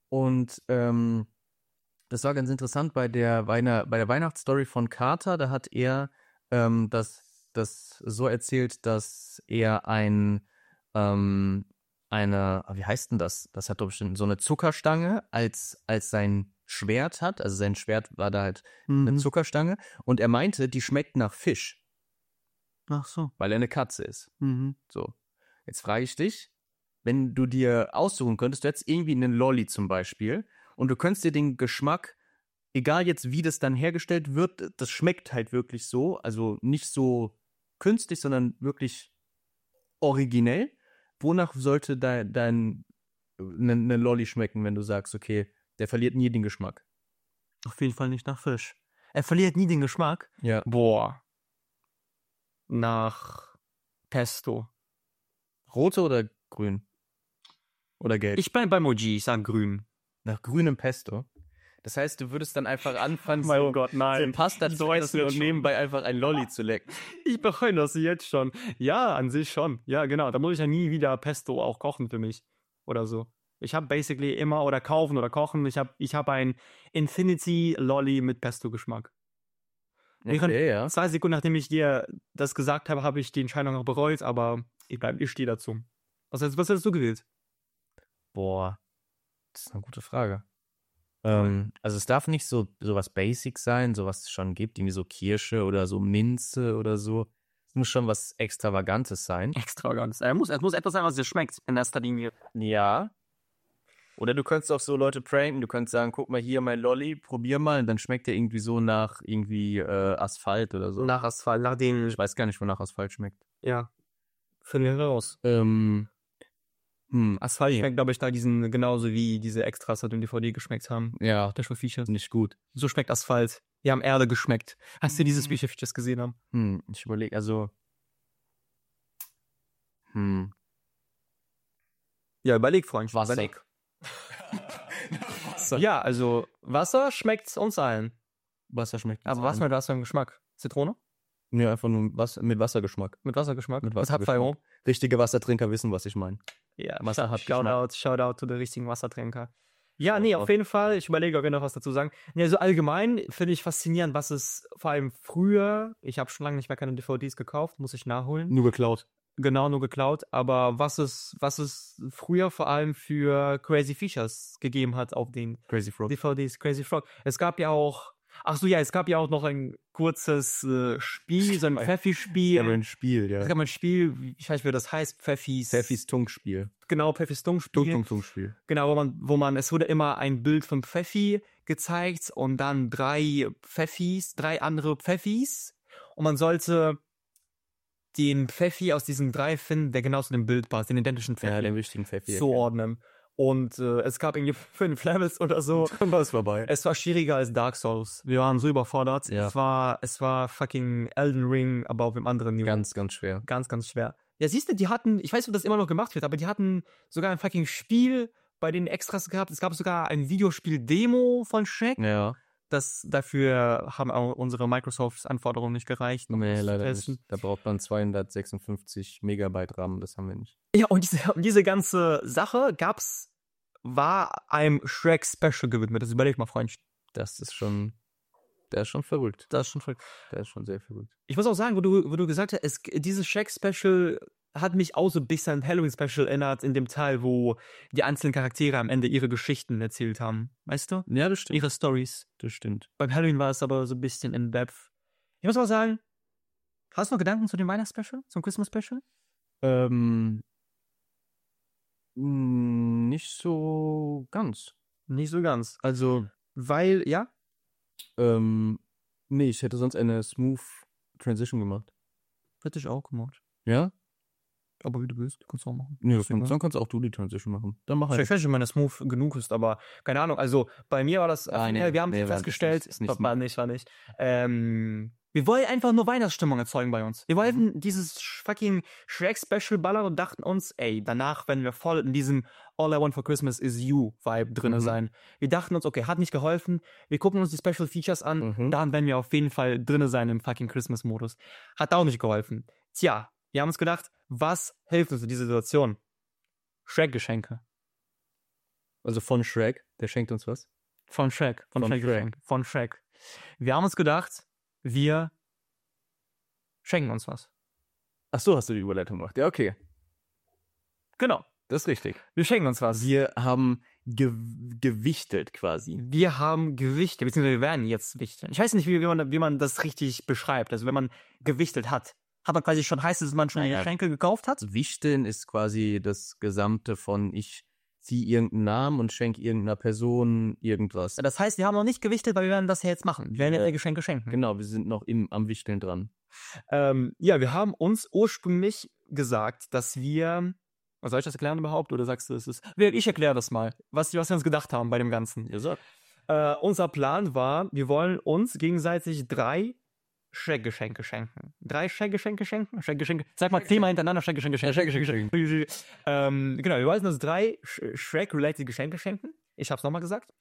Und ähm, das war ganz interessant bei der, Weihn- bei der Weihnachtsstory von Carter. Da hat er ähm, das, das so erzählt, dass er ein, ähm, eine, wie heißt denn das? Das hat doch bestimmt so eine Zuckerstange als, als sein Schwert hat, also sein Schwert war da halt mhm. eine Zuckerstange und er meinte, die schmeckt nach Fisch. Ach so. Weil er eine Katze ist. Mhm. So, jetzt frage ich dich, wenn du dir aussuchen könntest, du hättest irgendwie einen Lolli zum Beispiel und du könntest dir den Geschmack, egal jetzt wie das dann hergestellt wird, das schmeckt halt wirklich so, also nicht so künstlich, sondern wirklich originell. Wonach sollte dein, dein eine ne Lolli schmecken, wenn du sagst, okay, der verliert nie den Geschmack. Auf jeden Fall nicht nach Fisch. Er verliert nie den Geschmack? Ja. Boah. Nach Pesto. Rote oder grün? Oder gelb? Ich bin beim Moji, ich sag grün. Nach grünem Pesto? Das heißt, du würdest dann einfach anfangen, mein so, Gott, nein. so Pasta zu essen und nebenbei einfach ein Lolli zu lecken. Ich bereue das jetzt schon. Ja, an sich schon. Ja, genau. Da muss ich ja nie wieder Pesto auch kochen für mich. Oder so. Ich habe basically immer, oder kaufen oder kochen, ich habe ich hab ein Infinity Lolli mit Pesto-Geschmack. Okay, ja. Zwei Sekunden, nachdem ich dir das gesagt habe, habe ich die Entscheidung auch bereut, aber ich, bleib, ich stehe dazu. Was, was hättest du gewählt? Boah, das ist eine gute Frage. Ähm, also es darf nicht so was Basic sein, so was es schon gibt, irgendwie so Kirsche oder so Minze oder so. Es muss schon was Extravagantes sein. Extravagantes. Es muss, es muss etwas sein, was dir schmeckt in erster Linie. Ja. Oder du könntest auch so Leute pranken, du könntest sagen, guck mal hier mein Lolli, probier mal und dann schmeckt der irgendwie so nach irgendwie äh, Asphalt oder so. Nach Asphalt, nach dem... Ich weiß gar nicht, wonach Asphalt schmeckt. Ja, finden wir raus. Ähm, hm, Asphalt schmeckt, glaube ich, da diesen, genauso wie diese Extras, die im D V D geschmeckt haben. Ja, der Features. Nicht gut. So schmeckt Asphalt. Die haben Erde geschmeckt. Hast du diese Special Features gesehen haben? Hm, ich überlege, also... Hm. Ja, überleg, Freund. Wasser. Überleg. Wasser. Ja, also Wasser schmeckt uns allen. Wasser schmeckt uns Aber was mit was für einem Geschmack? Zitrone? Ja, einfach nur was, mit Wassergeschmack. Mit Wassergeschmack? Mit Wassergeschmack. Richtige Wassertrinker wissen, was ich meine. Ja, Wasser hat Shoutout, Shoutout zu den richtigen Wassertrinker. Ja, nee, auf jeden Fall. Ich überlege, ob wir noch was dazu sagen. Ja, so allgemein finde ich faszinierend, was es vor allem früher, ich habe schon lange nicht mehr keine D V Ds gekauft, muss ich nachholen. Nur geklaut. Genau, nur geklaut. Aber was es, was es früher vor allem für Crazy Features gegeben hat auf den Crazy Frog. D V Ds, Crazy Frog. Es gab ja auch, ach so, ja, es gab ja auch noch ein kurzes äh, Spiel, so ein Pfeffi-Spiel. Ja, ein Spiel, ja. Ein Spiel, ich weiß nicht, wie das heißt, Pfeffis. Pfeffis Tunkspiel. Genau, Pfeffis Tunkspiel. Tunk, Tunk, Tunkspiel. Genau, wo man, wo man, es wurde immer ein Bild von Pfeffi gezeigt und dann drei Pfeffis, drei andere Pfeffis und man sollte den Pfeffi aus diesen drei finden, der genau zu dem Bild passt, den identischen Pfeffi. Ja, den wichtigen Pfeffi. Zuordnen. Und äh, es gab irgendwie fünf Levels oder so. Dann war es vorbei. Es war schwieriger als Dark Souls. Wir waren so überfordert. Ja. Es war, es war fucking Elden Ring, aber auf einem anderen Niveau. Ganz, ganz schwer. Ganz, ganz schwer. Ja, siehst du, die hatten, ich weiß nicht, ob das immer noch gemacht wird, aber die hatten sogar ein fucking Spiel bei den Extras gehabt. Es gab sogar ein Videospiel-Demo von Shrek. Ja. Das, dafür haben auch unsere Microsoft-Anforderungen nicht gereicht. Um Nee, das zu leider testen. nicht. Da braucht man zweihundertsechsundfünfzig Megabyte RAM, das haben wir nicht. Ja, und diese, und diese ganze Sache gab's, war einem Shrek-Special gewidmet. Das überleg mal, Freund. Das ist schon, der ist schon verrückt. Das ist schon verrückt. Der ist schon sehr verrückt. Ich muss auch sagen, wo du, wo du gesagt hast, es, dieses Shrek-Special hat mich auch so ein bisschen an Halloween-Special erinnert, in dem Teil, wo die einzelnen Charaktere am Ende ihre Geschichten erzählt haben. Weißt du? Ja, das stimmt. Ihre Stories. Das stimmt. Beim Halloween war es aber so ein bisschen in depth. Ich muss auch sagen, hast du noch Gedanken zu dem Weihnachts-Special? Zum Christmas-Special? Ähm, mh, nicht so ganz. Nicht so ganz. Also, Weil, ja? ähm, nee, ich hätte sonst eine smooth Transition gemacht. Hätte ich auch gemacht. Ja? Aber wie du willst, kannst du auch machen. Nee, Deswegen, dann kannst auch du die Transition machen. Dann mach Ich halt. weiß nicht, ob meine Smooth genug ist, aber keine Ahnung. Also bei mir war das, Ah, nee, ja, wir haben nee, war festgestellt, nicht- ist nicht war nicht, war nicht. Ähm, wir wollen einfach nur Weihnachtsstimmung erzeugen bei uns. Wir wollten dieses fucking Shrek-Special ballern und dachten uns, ey, danach werden wir voll in diesem All I Want for Christmas is You Vibe drinne Mhm. sein. Wir dachten uns, okay, hat nicht geholfen. Wir gucken uns die Special Features an, Mhm. dann werden wir auf jeden Fall drinne sein im fucking Christmas-Modus. Hat auch nicht geholfen. Tja, wir haben uns gedacht, was hilft uns in dieser Situation? Shrek-Geschenke. Also von Shrek, der schenkt uns was. Von Shrek. Von, Von Shrek. Shrek. Geschenk. Von Shrek. Wir haben uns gedacht, wir schenken uns was. Ach so, hast du die Überleitung gemacht. Ja, okay. Genau. Das ist richtig. Wir schenken uns was. Wir haben ge gewichtelt quasi. Wir haben Gewichte, beziehungsweise wir werden jetzt wichteln. Ich weiß nicht, wie, wie, man, wie man das richtig beschreibt. Also wenn man gewichtelt hat, hat man quasi schon, heißt es, dass man schon Naja. Geschenke gekauft hat? Wichteln ist quasi das Gesamte von ich ziehe irgendeinen Namen und schenke irgendeiner Person irgendwas. Das heißt, wir haben noch nicht gewichtet, weil wir werden das ja jetzt machen. Wir werden ja Geschenke schenken. Genau, wir sind noch im, am Wichteln dran. Ähm, ja, wir haben uns ursprünglich gesagt, dass wir. Soll ich das erklären überhaupt? Oder sagst du, es ist. Ich erkläre das mal, was, was wir uns gedacht haben bei dem Ganzen. Ihr sagt. Äh, unser Plan war, wir wollen uns gegenseitig drei Shrek-Geschenke schenken. Drei Shrek-Geschenke schenken? Shrek-Geschenke. Sag mal zehnmal hintereinander Shrek-Geschenke schenken. Shrek-Geschenke schenken. Ähm, genau, wir wollten uns drei Sh- Shrek-related Geschenke schenken. Ich hab's nochmal gesagt.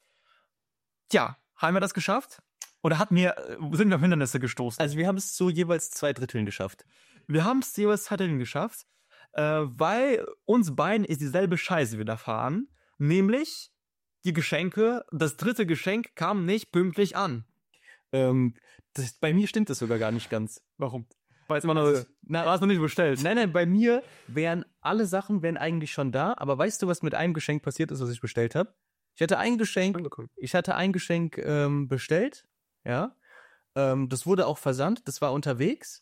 Tja, haben wir das geschafft? Oder hatten wir, äh, sind wir auf Hindernisse gestoßen? Also wir haben es zu jeweils zwei Dritteln geschafft. Wir haben es jeweils zwei Dritteln geschafft, äh, weil uns beiden ist dieselbe Scheiße widerfahren. Nämlich die Geschenke, das dritte Geschenk kam nicht pünktlich an. Ähm, das, bei mir stimmt das sogar gar nicht ganz. Warum? Weil es immer noch, Na, hast du nicht bestellt. Nein, nein, bei mir wären alle Sachen wären eigentlich schon da, aber weißt du, was mit einem Geschenk passiert ist, was ich bestellt habe? Ich hatte ein Geschenk, ich hatte ein Geschenk ähm, bestellt, ja. Ähm, das wurde auch versandt, das war unterwegs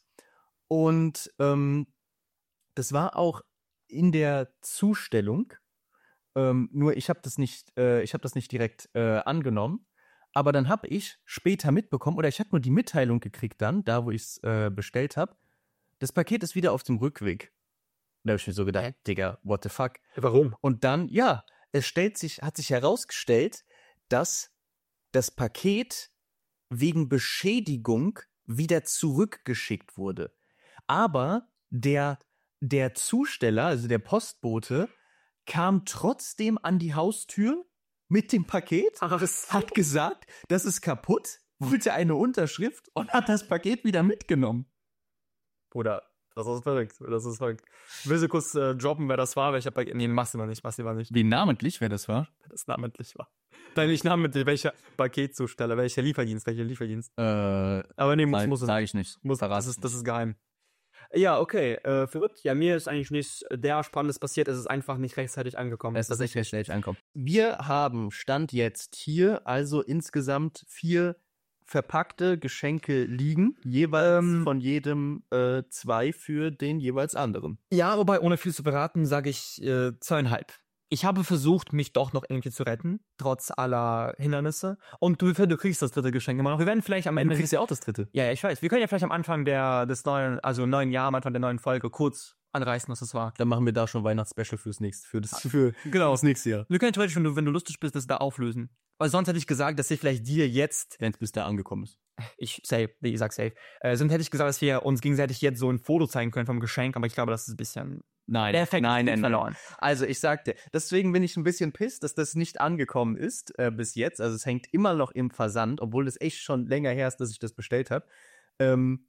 und ähm, das war auch in der Zustellung. Ähm, nur ich habe das nicht, äh, ich habe das nicht direkt äh, angenommen. Aber dann habe ich später mitbekommen, oder ich habe nur die Mitteilung gekriegt dann, da wo ich es äh, bestellt habe, das Paket ist wieder auf dem Rückweg. Da habe ich mir so gedacht, Digga, what the fuck? Warum? Und dann, ja, es stellt sich, hat sich herausgestellt, dass das Paket wegen Beschädigung wieder zurückgeschickt wurde. Aber der, der Zusteller, also der Postbote, kam trotzdem an die Haustür mit dem Paket, hat gesagt, das ist kaputt, wollte eine Unterschrift und hat das Paket wieder mitgenommen. Bruder, das ist verrückt. Das ist verrückt. Willst du kurz äh, droppen, wer das war? Welcher Paket? Nee, machst du mal nicht. Machst du mal nicht. Wie namentlich, wer das war? Wer das namentlich war. Nein, nicht namentlich. Welcher Paketzusteller? Welcher Lieferdienst? Welcher Lieferdienst? Äh, Aber nee, muss, nein, muss es. sag ich nicht. Muss, das, ist, das ist geheim. Ja, okay. Äh, verrückt. Ja, mir ist eigentlich nichts der Spannendes passiert. Es ist einfach nicht rechtzeitig angekommen. Es ist echt recht schnell ankommen. Wir haben Stand jetzt hier also insgesamt vier verpackte Geschenke liegen, jeweils ähm, von jedem äh, zwei für den jeweils anderen. Ja, wobei, ohne viel zu verraten, sage ich äh, zweieinhalb. Ich habe versucht, mich doch noch irgendwie zu retten, trotz aller Hindernisse. Und du, du kriegst das dritte Geschenk immer noch. Wir werden vielleicht am Ende... Du kriegst ja auch das dritte. Ja, ja, ich weiß. Wir können ja vielleicht am Anfang der, des neuen, also neuen Jahr, am Anfang der neuen Folge kurz anreißen, was das war. Dann machen wir da schon Weihnachtsspecial fürs nächste, für das, für Genau. das nächste Jahr. Wir können theoretisch, wenn du, wenn du lustig bist, das da auflösen. Weil sonst hätte ich gesagt, dass wir vielleicht dir jetzt, Wenn es bis da angekommen ist. ich safe, ich sag safe, äh, sonst hätte ich gesagt, dass wir uns gegenseitig jetzt so ein Foto zeigen können vom Geschenk, aber ich glaube, das ist ein bisschen Nein, der Effekt nein, nein, verloren. nein. Also ich sagte, deswegen bin ich ein bisschen pisst, dass das nicht angekommen ist äh, bis jetzt. Also es hängt immer noch im Versand, obwohl es echt schon länger her ist, dass ich das bestellt habe. Ähm,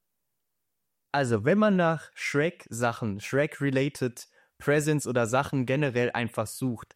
also wenn man nach Shrek-Sachen, Shrek-related Presents oder Sachen generell einfach sucht,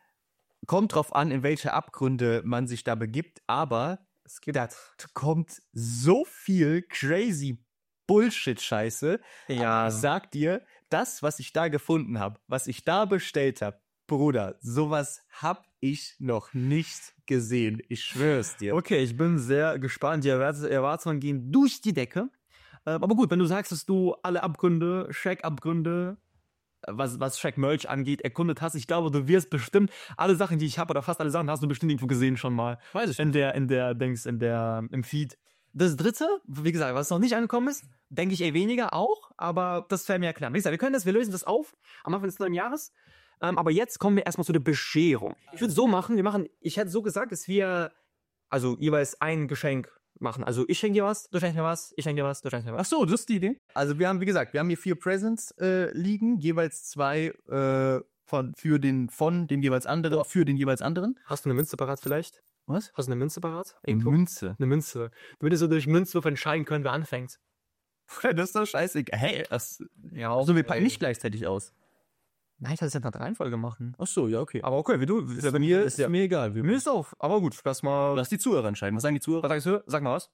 kommt drauf an, in welche Abgründe man sich da begibt, aber es gibt, da kommt so viel crazy Bullshit-Scheiße. Ja. Ich sag dir, das, was ich da gefunden habe, was ich da bestellt habe, Bruder, sowas hab ich noch nicht gesehen. Ich schwör's dir. Okay, ich bin sehr gespannt. Die Erwart- Erwartungen gehen durch die Decke. Ähm, aber gut, wenn du sagst, dass du alle Abgründe, Shrek-Abgründe, äh, was, was Shrek-Merch angeht, erkundet hast, ich glaube, du wirst bestimmt alle Sachen, die ich habe, oder fast alle Sachen, hast du bestimmt irgendwo gesehen schon mal. Weiß ich In der, in der, Dings, in der, im Feed. Das dritte, wie gesagt, was noch nicht angekommen ist, denke ich eher weniger auch, aber das werden wir erklären. Wie gesagt, wir können das, wir lösen das auf am Anfang des neuen Jahres. Ähm, aber jetzt kommen wir erstmal zu der Bescherung. Ich würde so machen, wir machen, ich hätte so gesagt, dass wir, also jeweils ein Geschenk machen. Also ich schenke dir was, du schenkst mir was, ich schenke dir was, du schenkst mir was. Ach so, das ist die Idee. Also wir haben, wie gesagt, wir haben hier vier Presents äh, liegen, jeweils zwei äh, von, für den, von dem jeweils anderen, für den jeweils anderen. Hast du eine Münze parat vielleicht? Was? Hast du eine Münze parat? Eine Münze. Eine Münze. Du würdest so durch Münzwurf entscheiden können, wer anfängt. Das ist doch scheißegal. Hey, das, Ja, also wir packen nicht gleichzeitig aus. Nein, ich hatte es ja nach der Reihenfolge machen. Ach so, ja, okay. Aber okay, wie du. Ist bei mir, ist ja. mir egal. Wir Mir ist auf. Aber gut, lass mal. Lass die Zuhörer entscheiden. Was sagen die Zuhörer? Was sagst du? Sag mal was.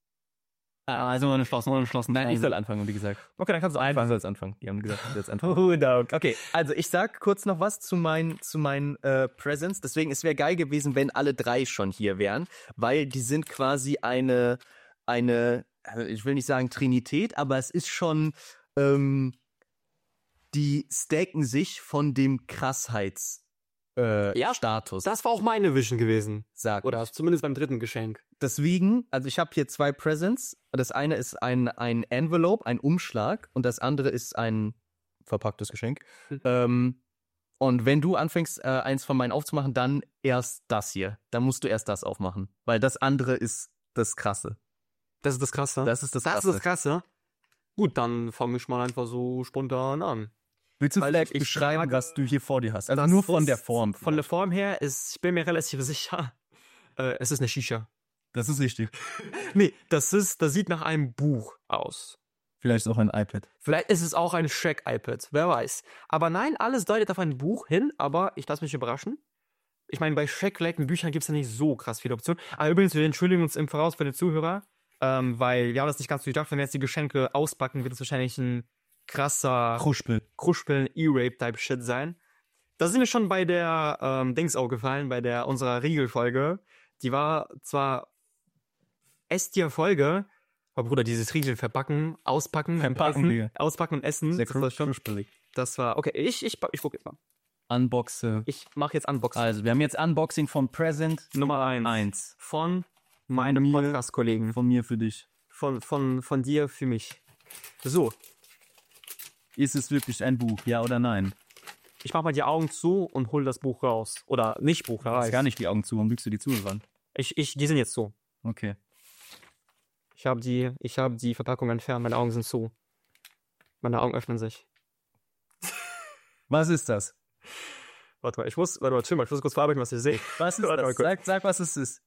Ah, also unentschlossen, unentschlossen. Nein, ich Also- soll anfangen, wie gesagt. Okay, dann kannst du Einfach einfach. soll es anfangen. Die haben gesagt, ich soll jetzt anfangen. Oh, dog. Okay, also ich sag kurz noch was zu meinen zu meinen äh, Presents. Deswegen, es wäre geil gewesen, wenn alle drei schon hier wären, weil die sind quasi eine, eine, also ich will nicht sagen Trinität, aber es ist schon, ähm, die stacken sich von dem Krassheits äh, Ja, Status, Das war auch meine Vision gewesen. sagt. Oder zumindest beim dritten Geschenk. Deswegen, also ich habe hier zwei Presents. Das eine ist ein, ein Envelope, ein Umschlag, und das andere ist ein verpacktes Geschenk. Mhm. Ähm, und wenn du anfängst, äh, eins von meinen aufzumachen, dann erst das hier. Dann musst du erst das aufmachen. Weil das andere ist das Krasse. Das ist das Krasse. Das ist das Das Krasse. ist das Krasse. Gut, dann fange ich mal einfach so spontan an. Willst du Weil vielleicht ich beschreiben, frage- was du hier vor dir hast? Also Das nur von ist- der Form. Von der Form her ist, ich bin mir relativ sicher, äh, es ist eine Shisha. Das ist richtig. Nee, das ist, das sieht nach einem Buch aus. Vielleicht ist auch ein iPad. Vielleicht ist es auch ein Shrek-iPad, wer weiß. Aber nein, alles deutet auf ein Buch hin, aber ich lasse mich überraschen. Ich meine, bei Shrek-related Büchern gibt es ja nicht so krass viele Optionen. Aber übrigens, wir entschuldigen uns im Voraus für die Zuhörer, ähm, weil wir haben das nicht ganz durchdacht. Wenn wir jetzt die Geschenke auspacken, wird es wahrscheinlich ein krasser Kruspel. Kruspeln, E-Rape-Type-Shit sein. Da sind wir schon bei der ähm, Dings aufgefallen, bei der unserer Riegelfolge. Die war zwar Esstier-Folge, aber Bruder, dieses Riegel verpacken, auspacken, Verpacken, essen, Digga. auspacken und essen. Sehr das war schon, kruspelig. das war, okay, ich, ich, ich gucke jetzt mal. Unboxe. Ich mache jetzt Unboxing. Also, wir haben jetzt Unboxing von Present Nummer eins. eins. Von meinem mir. Podcast-Kollegen. Von mir für dich. Von, von, von dir für mich. So, Ist es wirklich ein Buch, ja oder nein? ich mache mal die Augen zu und hol das Buch raus. Oder nicht Buch Du raus. hast gar nicht die Augen zu, warum lügst du die Zuhörer an? Ich, ich, die sind jetzt so. Okay. Ich habe die, ich habe die Verpackung entfernt, meine Augen sind zu. Meine Augen öffnen sich. Was ist das? Warte mal, ich muss, warte mal, chill mal, ich muss kurz verarbeiten, was ihr seht. Was ist Warte mal das? kurz. Sag, sag, was es ist.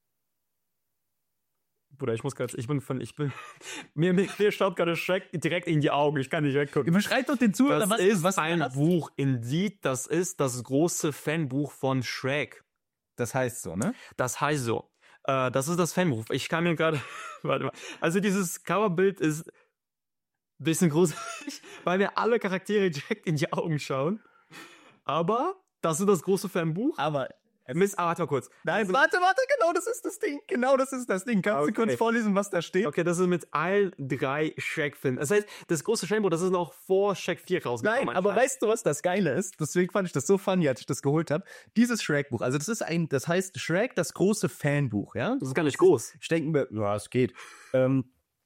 Bruder, ich muss gerade, ich bin von, ich bin, mir, mir, mir schaut gerade Schreck direkt in die Augen, ich kann nicht weggucken. Beschreib doch den Zuhörern, Das was ist was ein das? Buch, Indeed, das ist das große Fanbuch von Shrek. Das heißt so, ne? Das heißt so. Äh, das ist das Fanbuch. Ich kann mir gerade, warte mal, also dieses Coverbild ist ein bisschen gruselig, weil wir alle Charaktere direkt in die Augen schauen. Aber das ist das große Fanbuch. Aber. Miss, ah, warte mal kurz. Nein, warte, warte, genau das ist das Ding. Genau das ist das Ding. Kannst Okay. du kurz vorlesen, was da steht? Okay, das ist mit allen drei Shrek-Filmen. Das heißt, das große Fanbuch, das ist noch vor Shrek vier rausgekommen. Nein, aber weißt du, was das Geile ist? Deswegen fand ich das so funny, als ich das geholt habe. Dieses Shrek-Buch, also das ist ein, das heißt Shrek, das große Fanbuch, ja? Das ist gar nicht groß. Ich denke mir, ja, es geht. Ähm,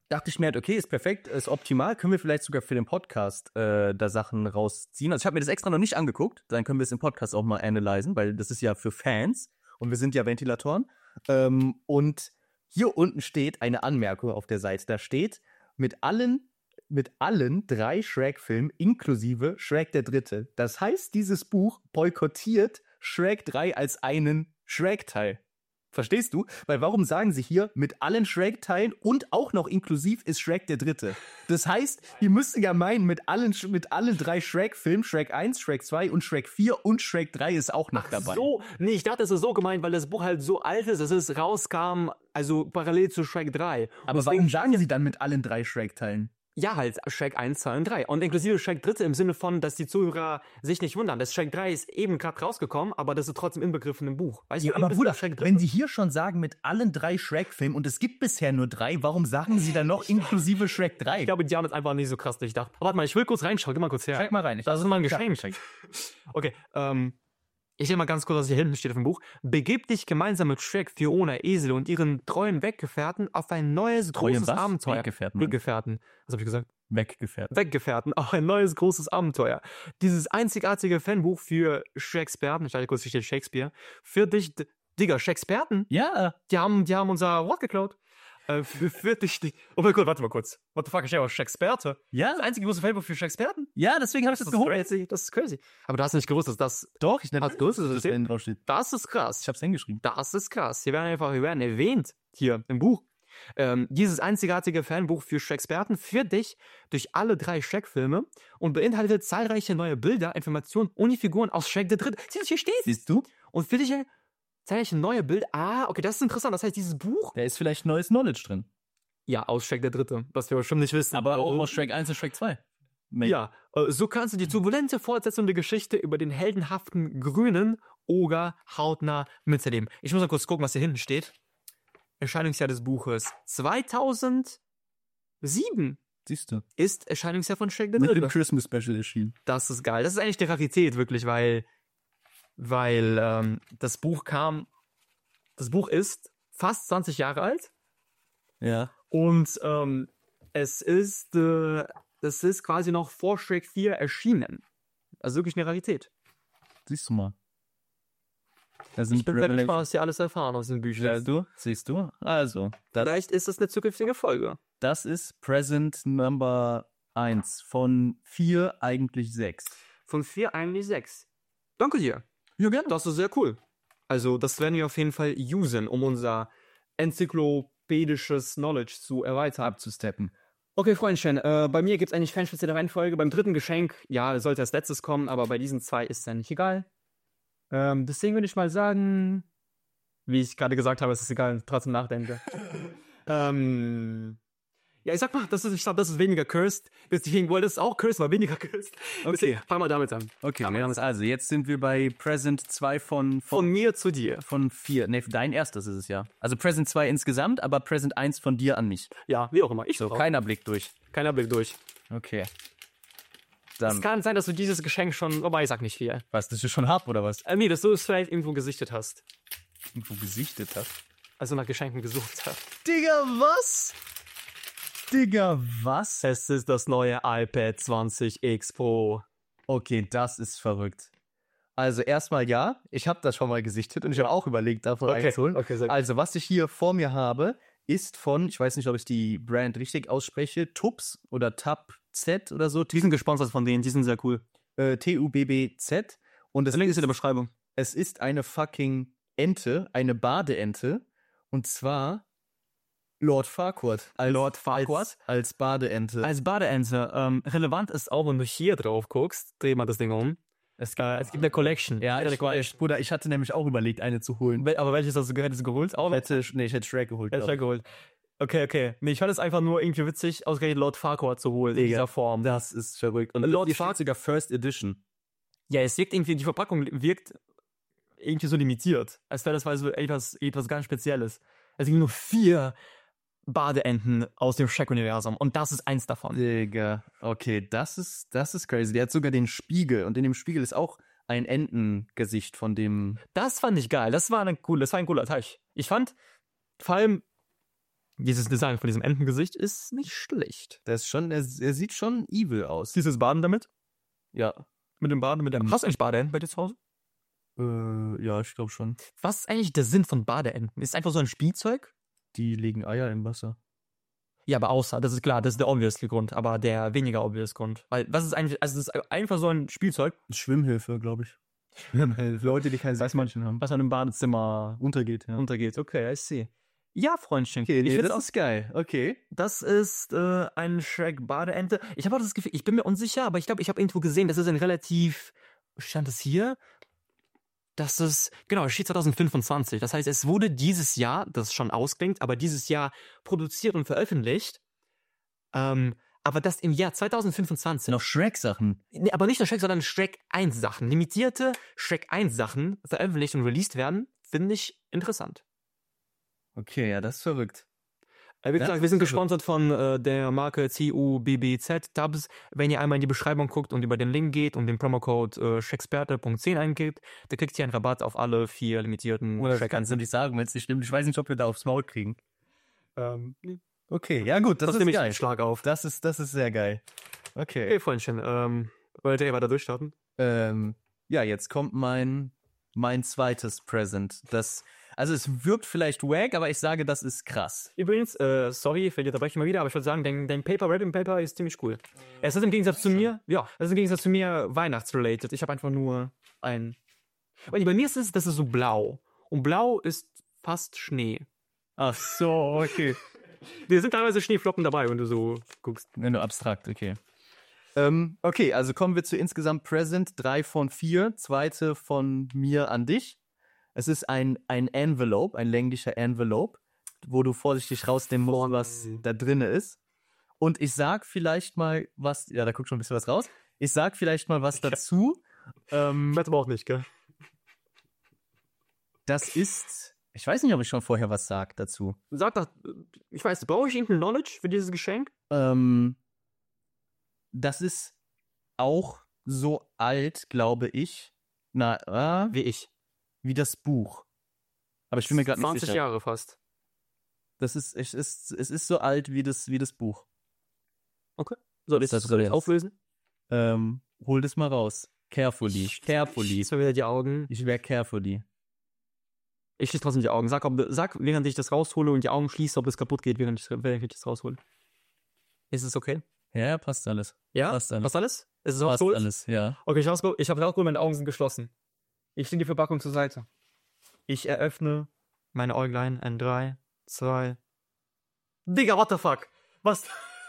dachte ich mir halt, okay, ist perfekt, ist optimal, können wir vielleicht sogar für den Podcast äh, da Sachen rausziehen. Also ich habe mir das extra noch nicht angeguckt, dann können wir es im Podcast auch mal analysen, weil das ist ja für Fans und wir sind ja Ventilatoren. Ähm, und hier unten steht eine Anmerkung auf der Seite, da steht, mit allen, mit allen drei Shrek-Filmen inklusive Shrek der Dritte. Das heißt, dieses Buch boykottiert Shrek drei als einen Shrek-Teil. Verstehst du? Weil warum sagen sie hier, mit allen Shrek-Teilen und auch noch inklusiv ist Shrek der Dritte? Das heißt, ihr müsst ja meinen, mit allen, mit allen drei Shrek-Filmen, Shrek eins, Shrek zwei und Shrek vier und Shrek drei ist auch noch dabei. So, nee, ich dachte, es ist so gemeint, weil das Buch halt so alt ist, dass es rauskam, also parallel zu Shrek drei. Aber deswegen, warum sagen sie dann mit allen drei Shrek-Teilen? Ja, halt Shrek eins, zwei und drei. Und inklusive Shrek dritte im Sinne von, dass die Zuhörer sich nicht wundern. Das Shrek drei ist eben gerade rausgekommen, aber das ist trotzdem inbegriffen im Buch. Weißt Ja, du, aber Bruder, Shrek dritte. wenn sie hier schon sagen, mit allen drei Shrek-Filmen und es gibt bisher nur drei, warum sagen sie dann noch inklusive Shrek drei? Ich glaube, die haben es einfach nicht so krass durchdacht. Aber warte mal, ich will kurz reinschauen. Geh mal kurz her. Schreib mal rein. Ich Das ist mal ein Geschenk. Okay, ähm, ich sehe mal ganz kurz, was hier hinten steht auf dem Buch. Begib dich gemeinsam mit Shrek, Fiona, Esel und ihren treuen Weggefährten auf ein neues, Treue großes was? Abenteuer. Weggefährten. Weggefährten. Was habe ich gesagt? Weggefährten. Weggefährten, auch ein neues großes Abenteuer. Dieses einzigartige Fanbuch für Shakespeare, ich dachte kurz, hier steht Shakespeare, für dich, D- Digga, Shakespeare, Ja. die haben, die haben unser Wort geklaut. Äh, für, für dich, oh mein Gott, warte mal kurz. What the fuck, ich stehe auch Shakespeare. Ja. Das einzige große Fanbuch für Shakespeare? Ja, deswegen habe ich Das das ist geholt. crazy, das ist crazy. Aber du hast nicht gewusst, dass das, Doch, ich nenne Hast du gewusst, dass das das steht? da drauf steht. das ist krass. Ich hab's hingeschrieben. Das ist krass. Hier werden einfach, wir werden erwähnt, hier im Buch. Ähm, dieses einzigartige Fanbuch für Shakespeare für dich durch alle drei Shrek-Filme und beinhaltet zahlreiche neue Bilder, Informationen und die Figuren aus Shrek der Dritte. Siehst du, hier steht. Siehst du? Und für dich zahlreiche neue Bilder. Ah, okay, das ist interessant. Das heißt, dieses Buch. Da ist vielleicht neues Knowledge drin. Ja, aus Shrek der Dritte. Das wir bestimmt nicht wissen. Aber auch aus Shrek eins und Shrek zwei. Maybe. Ja, äh, so kannst du die turbulente Fortsetzung der Geschichte über den heldenhaften grünen Oger hautnah miterleben. Ich muss mal kurz gucken, was hier hinten steht. Erscheinungsjahr des Buches zweitausendsieben Siehst du. ist Erscheinungsjahr von Shrek der Mit dem Dritte. Christmas Special erschienen. Das ist geil. Das ist eigentlich die Rarität, wirklich, weil, weil ähm, das Buch kam, das Buch ist fast zwanzig Jahre alt Ja. und ähm, es ist, äh, das ist quasi noch vor Shrek vier erschienen. Also wirklich eine Rarität. Siehst du mal. Da sind Ich bin sehr gespannt, was ihr alles erfahren aus den Büchern. Ja, du? Siehst du? Also, das, Vielleicht ist das eine zukünftige Folge. das ist Present Number eins von vier, eigentlich sechs. Von vier eigentlich sechs. Danke dir. Ja, gerne. Das ist sehr cool. Also, das werden wir auf jeden Fall usen, um unser enzyklopädisches Knowledge zu erweitern. Abzusteppen. Okay, Freundchen, äh, bei mir gibt es eigentlich fanspezielle Reihenfolge. Beim dritten Geschenk, ja, sollte als letztes kommen, aber bei diesen zwei ist es ja nicht egal. Ähm, deswegen würde ich mal sagen, wie ich gerade gesagt habe, es ist egal, trotzdem nachdenke. ähm, ja, ich sag mal, das ist, ich glaube, das ist weniger cursed. Deswegen wollte es auch cursed, aber weniger cursed. Okay. Deswegen, fang mal damit an. Okay, wir haben es also. Jetzt sind wir bei Present zwei von, Von von, mir zu dir. von vier. Ne, dein erstes ist es ja. Also Present zwei insgesamt, aber Present eins von dir an mich. Ja, wie auch immer. Ich So, drauf. keiner Blick durch. Keiner Blick durch. Okay. Es Dann, kann sein, dass du dieses Geschenk schon, wobei ich sag nicht viel. was, das du schon hab, oder was? Äh, nee, dass du es vielleicht irgendwo gesichtet hast. Irgendwo gesichtet hast. Also nach Geschenken gesucht hast. Digga, was? Digga, was? Es ist das neue iPad zwanzig X Pro. Okay, das ist verrückt. Also erstmal ja, ich habe das schon mal gesichtet und ich habe auch überlegt, davon einzuholen. okay, sehr gut. Also was ich hier vor mir habe, ist von, ich weiß nicht, ob ich die Brand richtig ausspreche, Tubbs oder Tab Z oder so. Die sind gesponsert von denen, die sind sehr cool. Äh, T U B B Z. Und es Der Link ist ist, in der Beschreibung. es ist eine fucking Ente, eine Badeente. Und zwar Lord Farquaad. Als, Lord Farquaad? Als, als Badeente. Als Badeente, ähm, relevant ist auch, wenn du hier drauf guckst, dreh mal das Ding um. Es, äh, es gibt eine Collection. ja, eine ich, ich, Bruder, ich hatte nämlich auch überlegt, eine zu holen. Wel- Aber welches hast du hättest du geholt? Auch Ich hätte, nee, ich hätte Shrek geholt. Hättest glaub du geholt. Okay, okay. Nee, ich fand es einfach nur irgendwie witzig, ausgerechnet Lord Farquaad zu holen in Digga. dieser Form. Das ist verrückt. Und Lord Lord Farquaad- Farquaad sogar First Edition. Ja, es wirkt irgendwie, die Verpackung wirkt irgendwie so limitiert. Als wäre das mal so etwas, etwas ganz Spezielles. Es gibt nur vier Badeenten aus dem Shrek-Universum und das ist eins davon. Digga. Okay, das ist, das ist crazy. Der hat sogar den Spiegel und in dem Spiegel ist auch ein Entengesicht von dem. Das fand ich geil. Das war ein cool, das war ein cooler Teich. Ich fand vor allem dieses Design von diesem Entengesicht ist nicht schlecht. Das ist schon, er, er sieht schon evil aus. Dieses Baden damit? Ja. Mit dem Baden, mit dem. Hast du eigentlich Badeenten bei dir zu Hause? Äh, ja, ich glaube schon. Was ist eigentlich der Sinn von Badeenten? Ist es einfach so ein Spielzeug? Die legen Eier im Wasser. Ja, aber außer, das ist klar, das ist der obvious Grund, aber der weniger obvious Grund. Weil, was ist eigentlich, also das ist einfach so ein Spielzeug. Schwimmhilfe, glaube ich. Schwimmhilfe. Leute, die kein Seismannchen haben. Was man im Badezimmer untergeht, ja. Untergeht, okay, I see. Ja, Freundchen. Okay, nee, ich das ist geil. Okay. Das ist äh, ein Shrek-Badeente. Ich habe auch das Gefühl, ich bin mir unsicher, aber ich glaube, ich habe irgendwo gesehen, das ist ein relativ, stand es hier? Das ist, genau, es steht zwanzig fünfundzwanzig. Das heißt, es wurde dieses Jahr, das schon ausklingt, aber dieses Jahr produziert und veröffentlicht. Ähm, aber das im Jahr zwanzig fünfundzwanzig. Noch Shrek-Sachen. Nee, aber nicht nur Shrek, sondern Shrek eins Sachen. Limitierte Shrek eins Sachen veröffentlicht und released werden, finde ich interessant. Okay, ja, das ist verrückt. Äh, wie gesagt, wir sind gesponsert von äh, der Marke C U B B Z Dubs. Wenn ihr einmal in die Beschreibung guckt und über den Link geht und den Promocode äh, Shreksperte Punkt zehn eingebt, da kriegt ihr einen Rabatt auf alle vier limitierten Oder Shrek kannst du nicht sagen, wenn es nicht stimmt. Ich weiß nicht, ob wir da aufs Maul kriegen. Ähm, Okay, ja gut, das, das ist nehme ich geil. einen Schlag auf. Das ist, das ist sehr geil. Okay. Okay, Freundchen, ähm, wollt ihr weiter durchstarten? Ähm, ja, jetzt kommt mein, mein zweites Present. Das, also es wirkt vielleicht wack, aber ich sage, das ist krass. Übrigens, äh, sorry, für die Unterbrechung mal wieder, aber ich würde sagen, dein, dein Paper, Wrapping Paper ist ziemlich cool. Es ist im Gegensatz zu mir, ja, es ist im Gegensatz zu mir weihnachtsrelated. Ich habe einfach nur ein... Weil bei mir ist es, das ist so blau. Und blau ist fast Schnee. Ach so, okay. Da sind teilweise Schneeflocken dabei, wenn du so guckst. Wenn du abstrakt, okay. Ähm, okay, also kommen wir zu insgesamt Present. Drei von vier. Zweite von mir an dich. Es ist ein, ein Envelope, ein länglicher Envelope, wo du vorsichtig rausnehmen musst, was da drin ist. Und ich sag vielleicht mal was, ja, da guckt schon ein bisschen was raus. Ich sag vielleicht mal was dazu. Ähm, Das aber auch nicht, gell? das ist, ich weiß nicht, ob ich schon vorher was sag dazu. Sag doch, ich weiß, brauche ich irgendein Knowledge für dieses Geschenk? Ähm, das ist auch so alt, glaube ich. Na, äh, Wie ich. wie das Buch. Aber ich bin mir gerade nicht zwanzig sicher. Jahre fast. Das ist, es ist, es ist so alt wie das, wie das Buch. Okay. Soll ich Das das, soll jetzt. auflösen? Ähm, hol das mal raus. Carefully. Carefully. Schließ mal wieder die Augen. Ich wäre carefully. Ich schließe trotzdem die Augen. Sag, ob, sag, während ich das raushole und die Augen schließe, ob es kaputt geht, während ich, während ich das raushole. Ist es okay? Ja, passt alles. Ja? Passt alles. Passt alles? Ist es Passt rausgeholt? alles, ja. Okay, ich, rausgeholt, ich habe rausgeholt, meine Augen sind geschlossen. Ich lege die Verpackung zur Seite. Ich eröffne meine Äuglein in drei, zwei. Digga, what the fuck? Was?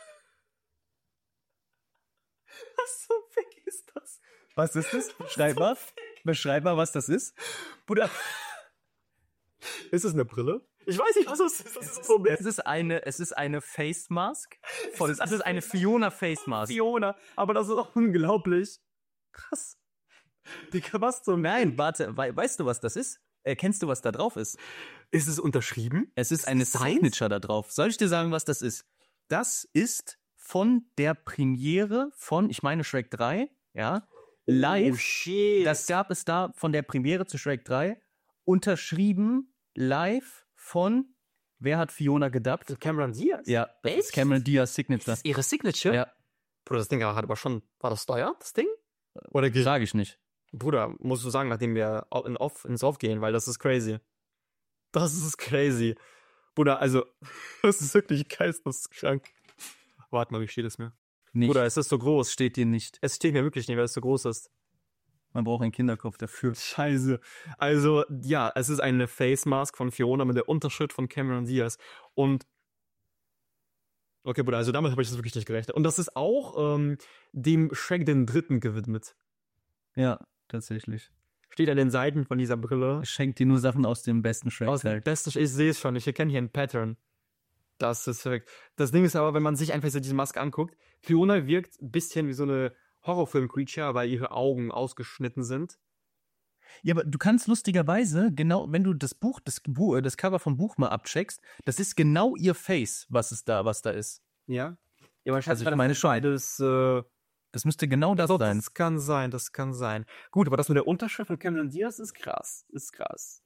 Was zum Fick ist das? Was ist das? Beschreib mal. Beschreib mal, was das ist. Bruder. Ist es eine Brille? Ich weiß nicht, was das ist. Das ist das Problem. Es ist eine, es ist eine Face Mask. Von, es ist eine Fiona Face Mask. Fiona, aber das ist auch unglaublich. Krass. Digga, was zum... Nein, warte, we weißt du, was das ist? Äh, kennst du, was da drauf ist? Ist es unterschrieben? Es ist eine Signature da drauf. Soll ich dir sagen, was das ist? Das ist von der Premiere von, ich meine, Shrek drei, ja, live. Oh, shit. Das gab es da von der Premiere zu Shrek drei, unterschrieben live von, wer hat Fiona gedubbt? Cameron Diaz? Ja, das ist Cameron Diaz Signature. Das ist ihre Signature? Ja, Bruder, das Ding hat aber schon... War das teuer, das Ding? Oder sage ich nicht. Bruder, musst du sagen, nachdem wir in off, ins Off gehen, weil das ist crazy. Das ist crazy. Bruder, also, das ist wirklich geisteskrank. Warte mal, wie steht es mir? Nicht. Bruder, es ist so groß. Steht dir nicht. Es steht mir wirklich nicht, weil es so groß ist. Man braucht einen Kinderkopf dafür. Scheiße. Also, ja, es ist eine Face Mask von Fiona mit der Unterschrift von Cameron Diaz. Und okay, Bruder, also damit habe ich das wirklich nicht gerechnet. Und das ist auch ähm, dem Shrek den Dritten gewidmet. Ja, tatsächlich. Steht an den Seiten von dieser Brille. Schenkt dir nur Sachen aus dem besten Shrek. Aus dem besten, ich sehe es schon, ich erkenne hier ein Pattern. Das ist verrückt. Das Ding ist aber, wenn man sich einfach so diese Maske anguckt, Fiona wirkt ein bisschen wie so eine Horrorfilm-Creature, weil ihre Augen ausgeschnitten sind. Ja, aber du kannst lustigerweise, genau, wenn du das Buch, das, Bu das Cover vom Buch mal abcheckst, das ist genau ihr Face, was es da, was da ist. Ja? Ja, aber Also ich meine schon. beides, äh, Das müsste genau das doch, sein. das kann sein, das kann sein. Gut, aber das mit der Unterschrift von Cameron Diaz ist krass. Ist krass.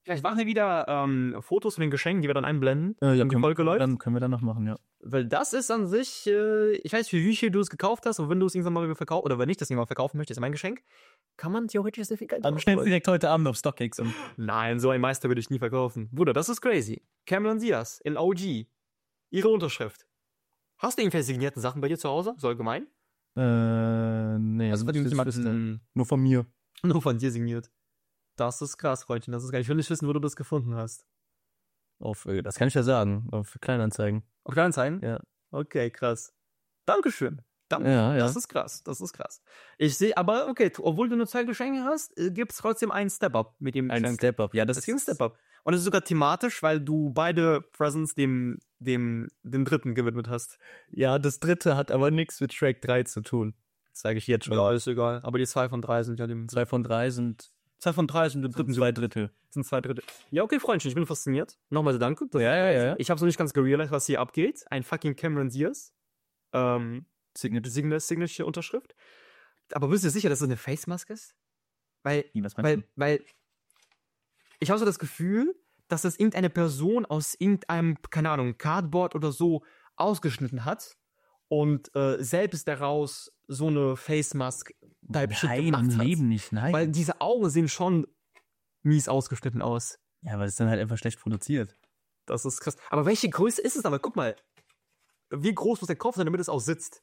Vielleicht machen wir wieder ähm, Fotos von den Geschenken, die wir dann einblenden. Äh, ja, wenn die Folge läuft. Dann können wir dann noch machen, ja. Weil das ist an sich, äh, ich weiß nicht, für wie viel du es gekauft hast, und wenn du es irgendwann mal verkaufst, oder wenn nicht, das irgendwann verkaufen möchtest, ist mein Geschenk, kann man theoretisch sehr viel Geld Dann bestellen wir direkt heute Abend auf StockX. Und Nein, so ein Meister würde ich nie verkaufen. Bruder, das ist crazy. Cameron Diaz in O G. Ihre Unterschrift. Hast du irgendwelche signierten Sachen bei dir zu Hause? So allgemein? äh, nee. Also, das wenn ist- jemanden nur von mir. nur von dir signiert. Das ist krass, Freundchen. Das ist geil. Ich will nicht wissen, wo du das gefunden hast. Auf, äh, das kann ich ja sagen. Auf Kleinanzeigen. Auf Kleinanzeigen? Ja. Okay, krass. Dankeschön. Danke. Ja, ja. Das ist krass, das ist krass. Ich sehe, aber okay, t- obwohl du nur zwei Geschenke hast, gibt es trotzdem einen Step-Up mit dem Ein Geschenk. Step-Up. Ja, das Das ist ein Step-Up. Und es ist sogar thematisch, weil du beide Presents dem, dem, dem dritten gewidmet hast. Ja, das dritte hat aber nichts mit Shrek drei zu tun. Das sage ich jetzt schon. Ja, ist egal. Aber die zwei von drei sind ja dem. Zwei von drei sind, Zwei von drei sind dem dritten. zwei Drittel. Sind zwei Drittel. Ja, okay, Freundchen, ich bin fasziniert. Nochmal danke. Ja, ja, ja, ja. Ich habe noch nicht ganz gerealized, was hier abgeht. Ein fucking Cameron Diaz. Ähm, Signature. Signature, Signature Unterschrift. Aber bist du sicher, dass es eine Face-Mask ist? Weil, Was meinst weil, du? weil ich habe so das Gefühl, dass das irgendeine Person aus irgendeinem, keine Ahnung, Cardboard oder so ausgeschnitten hat und äh, selbst daraus so eine Face-Mask-Type-Shit Nein, gemacht im hat. Leben nicht, nein. Weil diese Augen sehen schon mies ausgeschnitten aus. ja, weil es dann halt einfach schlecht produziert. Das ist krass. Aber welche Größe ist es aber? Guck mal. Wie groß muss der Kopf sein, damit es auch sitzt?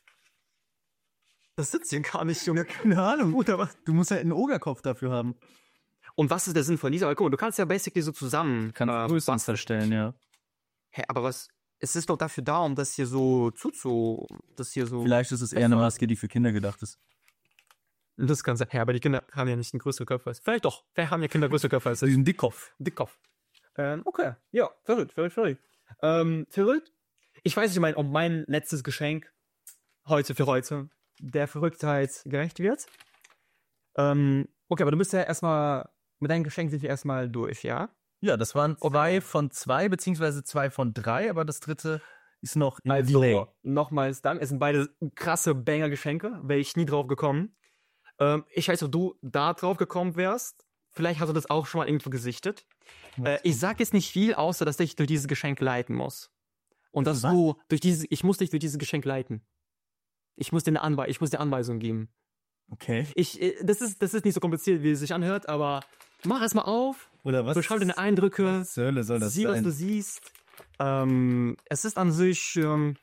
Das sitzt hier gar nicht, Junge. Keine Ahnung. Oder was? Du musst halt einen Ogerkopf dafür haben. Und was ist der Sinn von dieser? Aber guck mal, du kannst ja basically so zusammen. Kannst äh, Größen basteln. verstellen, ja. Hä, aber was? Es ist doch dafür da, um das hier so zuzu. Das hier so. Vielleicht ist es eher eine Maske, die für Kinder gedacht ist. Das kann sein. Hä, aber die Kinder haben ja nicht einen größeren Körper als. Vielleicht doch. Vielleicht haben ja Kinder größere Körper als. Diesen Dickkopf. Dickkopf. Ähm, okay. Ja, verrückt, verrückt, verrückt. Ähm, verrückt? Ich weiß nicht, mein, ob mein letztes Geschenk heute für heute der Verrücktheit gerecht wird. Ähm, okay, aber du bist ja erstmal, mit deinen Geschenken sind wir erstmal durch, ja? Ja, das waren zwei von zwei, beziehungsweise zwei von drei, aber das dritte ist noch in Also, Delay. nochmals Dank. Es sind beide krasse Banger-Geschenke. Wäre ich nie drauf gekommen. Ähm, ich weiß, ob du da drauf gekommen wärst. Vielleicht hast du das auch schon mal irgendwo gesichtet. Äh, ich sag jetzt nicht viel, außer dass ich durch dieses Geschenk leiten muss. Und dass Was? du durch dieses, ich muss dich durch dieses Geschenk leiten. Ich muss dir eine Anweisung, ich muss dir Anweisungen geben. Okay. Ich, äh, das ist, das ist nicht so kompliziert, wie es sich anhört, aber mach es mal auf. Oder was? Beschreib deine Eindrücke. Was zur Hölle soll das Sieh, was sein? du siehst. Ähm, es ist an sich, ähm,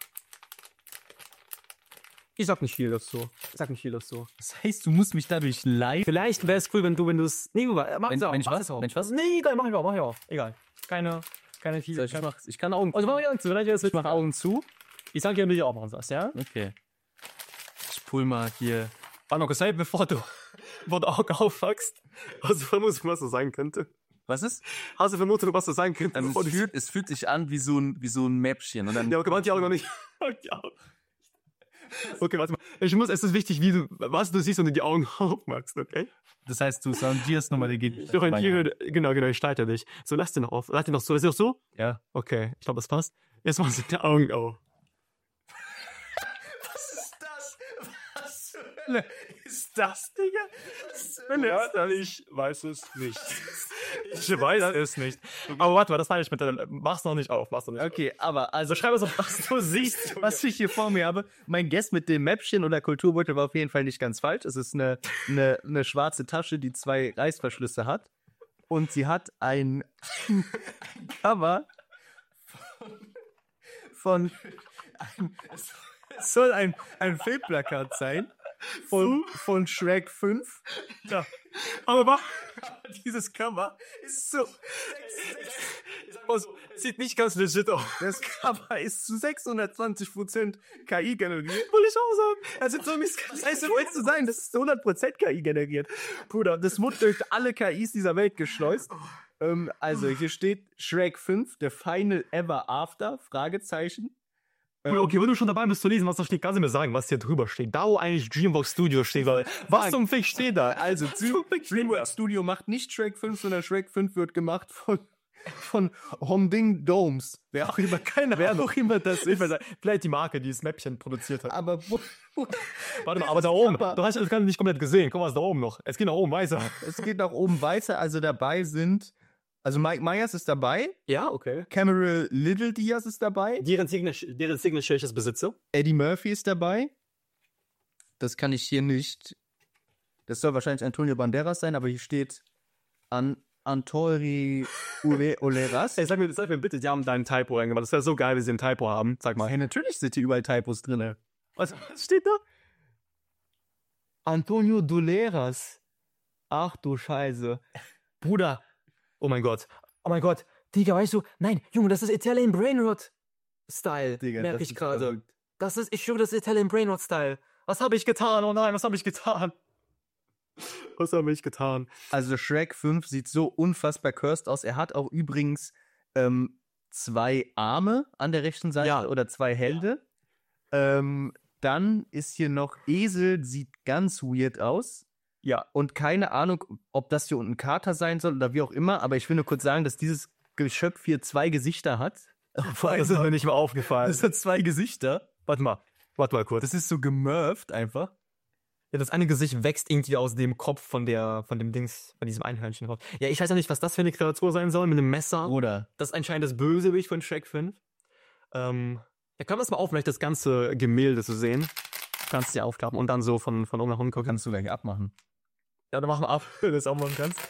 ich sag nicht viel dazu. Ich sag nicht viel dazu. Das heißt, du musst mich dadurch leiten. Vielleicht wäre es cool, wenn du, wenn du es, nee, mach Wenn- es auch. wenn ich mach was? es auch. Wenn ich was? Nee, egal, mach ich auch, mach ich auch. Egal. Keine, keine viel. So, ich, mach, ich kann Augen. Also mach ich auch zu, vielleicht Ich mache Augen zu. Ich sag dir, wenn du auch machen sollst, ja? Okay. Ich pull mal hier. Warte noch gesagt, bevor du, bevor du Augen aufwachst, hast du vermutet, was das sein könnte? Was ist? Hast du vermutet, was das sein könnte? Ähm, bevor es, du- fühlt, es fühlt sich an wie so ein, wie so ein Mäppchen. Und dann, Ja, okay, warte, die Augen noch nicht. Die Augen. Okay, warte mal. Ich muss, es ist wichtig, wie du, was du siehst und du die Augen aufmachst, okay? das heißt, du sondierst nochmal den Ich orientiere, genau, genau, ich leite dich. So, lass den noch auf. Lass den noch so. Ist das so? Ja. Okay, ich glaube, das passt. Jetzt machst du die Augen auf. Was ist das? Was zur Hölle ist das, Digga? Ja, dann ich weiß es nicht. Ich weiß es nicht. Aber warte mal, das meine ich mit der, mach's noch nicht auf, mach's noch nicht Okay, aber also auf. Schreib es auf, was du siehst. was ich hier vor mir habe, mein Guess mit dem Mäppchen oder Kulturbeutel war auf jeden Fall nicht ganz falsch. Es ist eine, eine, eine schwarze Tasche, die zwei Reißverschlüsse hat. Und sie hat ein, ein Cover von, von ein, es soll ein, ein Filmplakat sein von, von Shrek fünf. Ja. Aber mach. Dieses Cover ist so, Ich sag mal so, es sieht nicht ganz legit aus. das Cover ist zu sechshundertzwanzig Prozent K I generiert. Will ich auch sagen. Also so das heißt, du willst du sagen, das ist zu hundert Prozent K I generiert. Bruder, das wurde durch alle K Is dieser Welt geschleust. Ähm, also hier steht Shrek fünf, the final ever after, Fragezeichen. Okay, wenn du schon dabei bist zu lesen, was da steht, kannst du mir sagen, was hier drüber steht. Da, wo eigentlich Dreamworks Studio steht, weil was zum Fick steht da? Also DreamWorks Studio macht nicht Shrek fünf, sondern Shrek fünf wird gemacht von, von Homding Domes. Wer auch immer, keine Wer Ahnung. auch immer das ist. Vielleicht die Marke, die das Mäppchen produziert hat. Aber wo, wo, Warte mal, aber da oben, Aber- du hast das Ganze nicht komplett gesehen. Guck mal, was da oben noch. Es geht nach oben weiter. es geht nach oben weiter, also dabei sind Also Mike Myers ist dabei, Ja, okay. Cameron Little Diaz ist dabei, Deren Signature, deren Signature ich das besitze. Eddie Murphy ist dabei. Das kann ich hier nicht. Das soll wahrscheinlich Antonio Banderas sein, aber hier steht an Antori Ure Oleras. Ey, sag mir, sag mir bitte, die haben deinen Typo reingemacht. Das wäre so geil, wenn sie einen Typo haben. Sag mal. Hey, natürlich sind hier überall Typos drin. Was, was steht da? Antonio Duleras. Ach du Scheiße. Bruder. Oh mein Gott. Oh mein Gott. Digga, weißt du, nein, Junge, das ist Italian Brainrot Style. Digga, merke das ich ist gerade. verrückt. Das ist, ich schwöre, das ist Italian Brainrot Style. Was habe ich getan? Oh nein, was habe ich getan? Was habe ich getan? Also Shrek fünf sieht so unfassbar cursed aus. Er hat auch übrigens ähm, zwei Arme an der rechten Seite Ja. oder zwei Hände. Ähm, dann ist hier noch Esel, sieht ganz weird aus. Ja. Und keine Ahnung, ob das hier unten ein Kater sein soll oder wie auch immer, aber ich will nur kurz sagen, dass dieses Geschöpf hier zwei Gesichter hat. Das ist mir nicht mal aufgefallen. Das hat zwei Gesichter. Warte mal. Warte mal kurz. Das ist so gemurft einfach. Ja, das eine Gesicht wächst irgendwie aus dem Kopf von der, von dem Dings, von diesem Einhörnchen raus. Ja, ich weiß ja nicht, was das für eine Kreatur sein soll, mit einem Messer. Oder? Das ist anscheinend das Bösewicht von Shrek fünf. Ähm, ja, können wir es mal auf, vielleicht das ganze Gemälde zu sehen. Kannst du ja aufklappen und dann so von, von oben nach unten gucken. Kannst du gleich abmachen. Ja, dann machen wir ab, wenn du das auch machen kannst.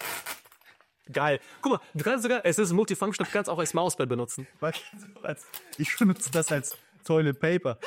Geil. Guck mal, du kannst sogar, es ist Multifunction, du kannst auch als Mauspad benutzen. Ich benutze das als Toilet Paper.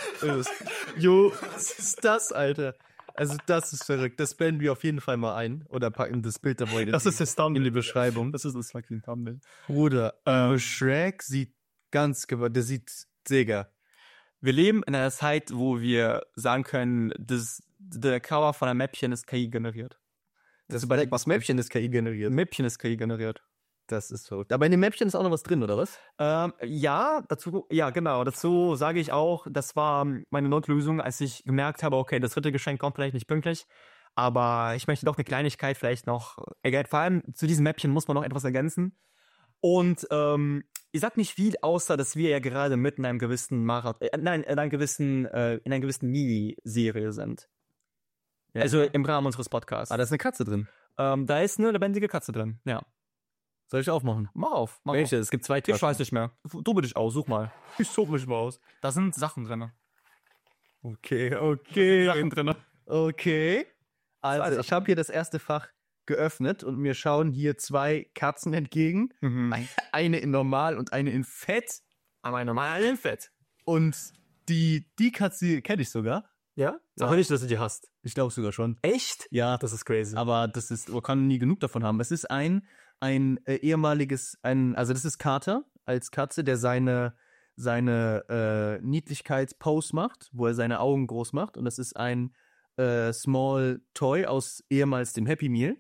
Jo, was ist das, Alter? Also das ist verrückt. Das blenden wir auf jeden Fall mal ein. Oder packen das Bild dabei Das ist das Thumbnail. in die Beschreibung. Das ist das fucking Thumbnail. Bruder, äh, Shrek sieht ganz gewollt. Der sieht, Digga. Wir leben in einer Zeit, wo wir sagen können, das, der Cover von einem Mäppchen ist K I generiert. Das überlegt, was Mäppchen ist K I generiert. Mäppchen ist K I generiert. Das ist verrückt. Aber in dem Mäppchen ist auch noch was drin, oder was? Ähm, ja, dazu, ja, genau. Dazu sage ich auch, das war meine Notlösung, als ich gemerkt habe, okay, das dritte Geschenk kommt vielleicht nicht pünktlich, aber ich möchte doch eine Kleinigkeit vielleicht noch ergänzen. Vor allem zu diesem Mäppchen muss man noch etwas ergänzen. Und ähm, ich sag nicht viel, außer dass wir ja gerade mitten in einem gewissen Marathon, äh, nein, in einem gewissen, äh, in einer gewissen Miniserie sind. Ja. Also im Rahmen unseres Podcasts. Ah, da ist eine Katze drin. Ähm, da ist eine lebendige Katze drin, ja. Soll ich aufmachen? Mach auf, mach Welche? auf. Es gibt zwei Ich Taschen. weiß nicht mehr. Du bitte dich aus, such mal. Ich suche mich mal aus. Da sind Sachen drin. Okay, okay. Sachen drin. Okay. Also, Also- ich habe hier das erste Fach geöffnet und mir schauen hier zwei Katzen entgegen. Mhm. Eine in normal und eine in fett. Aber ein normaler Fett. Und die, die Katze kenne ich sogar. Ja? Sag ja. Nicht, dass du die hast. Ich glaube sogar schon. Echt? Ja, Das ist crazy. aber das ist, man kann nie genug davon haben. Es ist ein, ein äh, ehemaliges, ein, also das ist Carter als Katze, der seine, seine äh, Niedlichkeitspose macht, wo er seine Augen groß macht. Und das ist ein äh, Small Toy aus ehemals dem Happy Meal.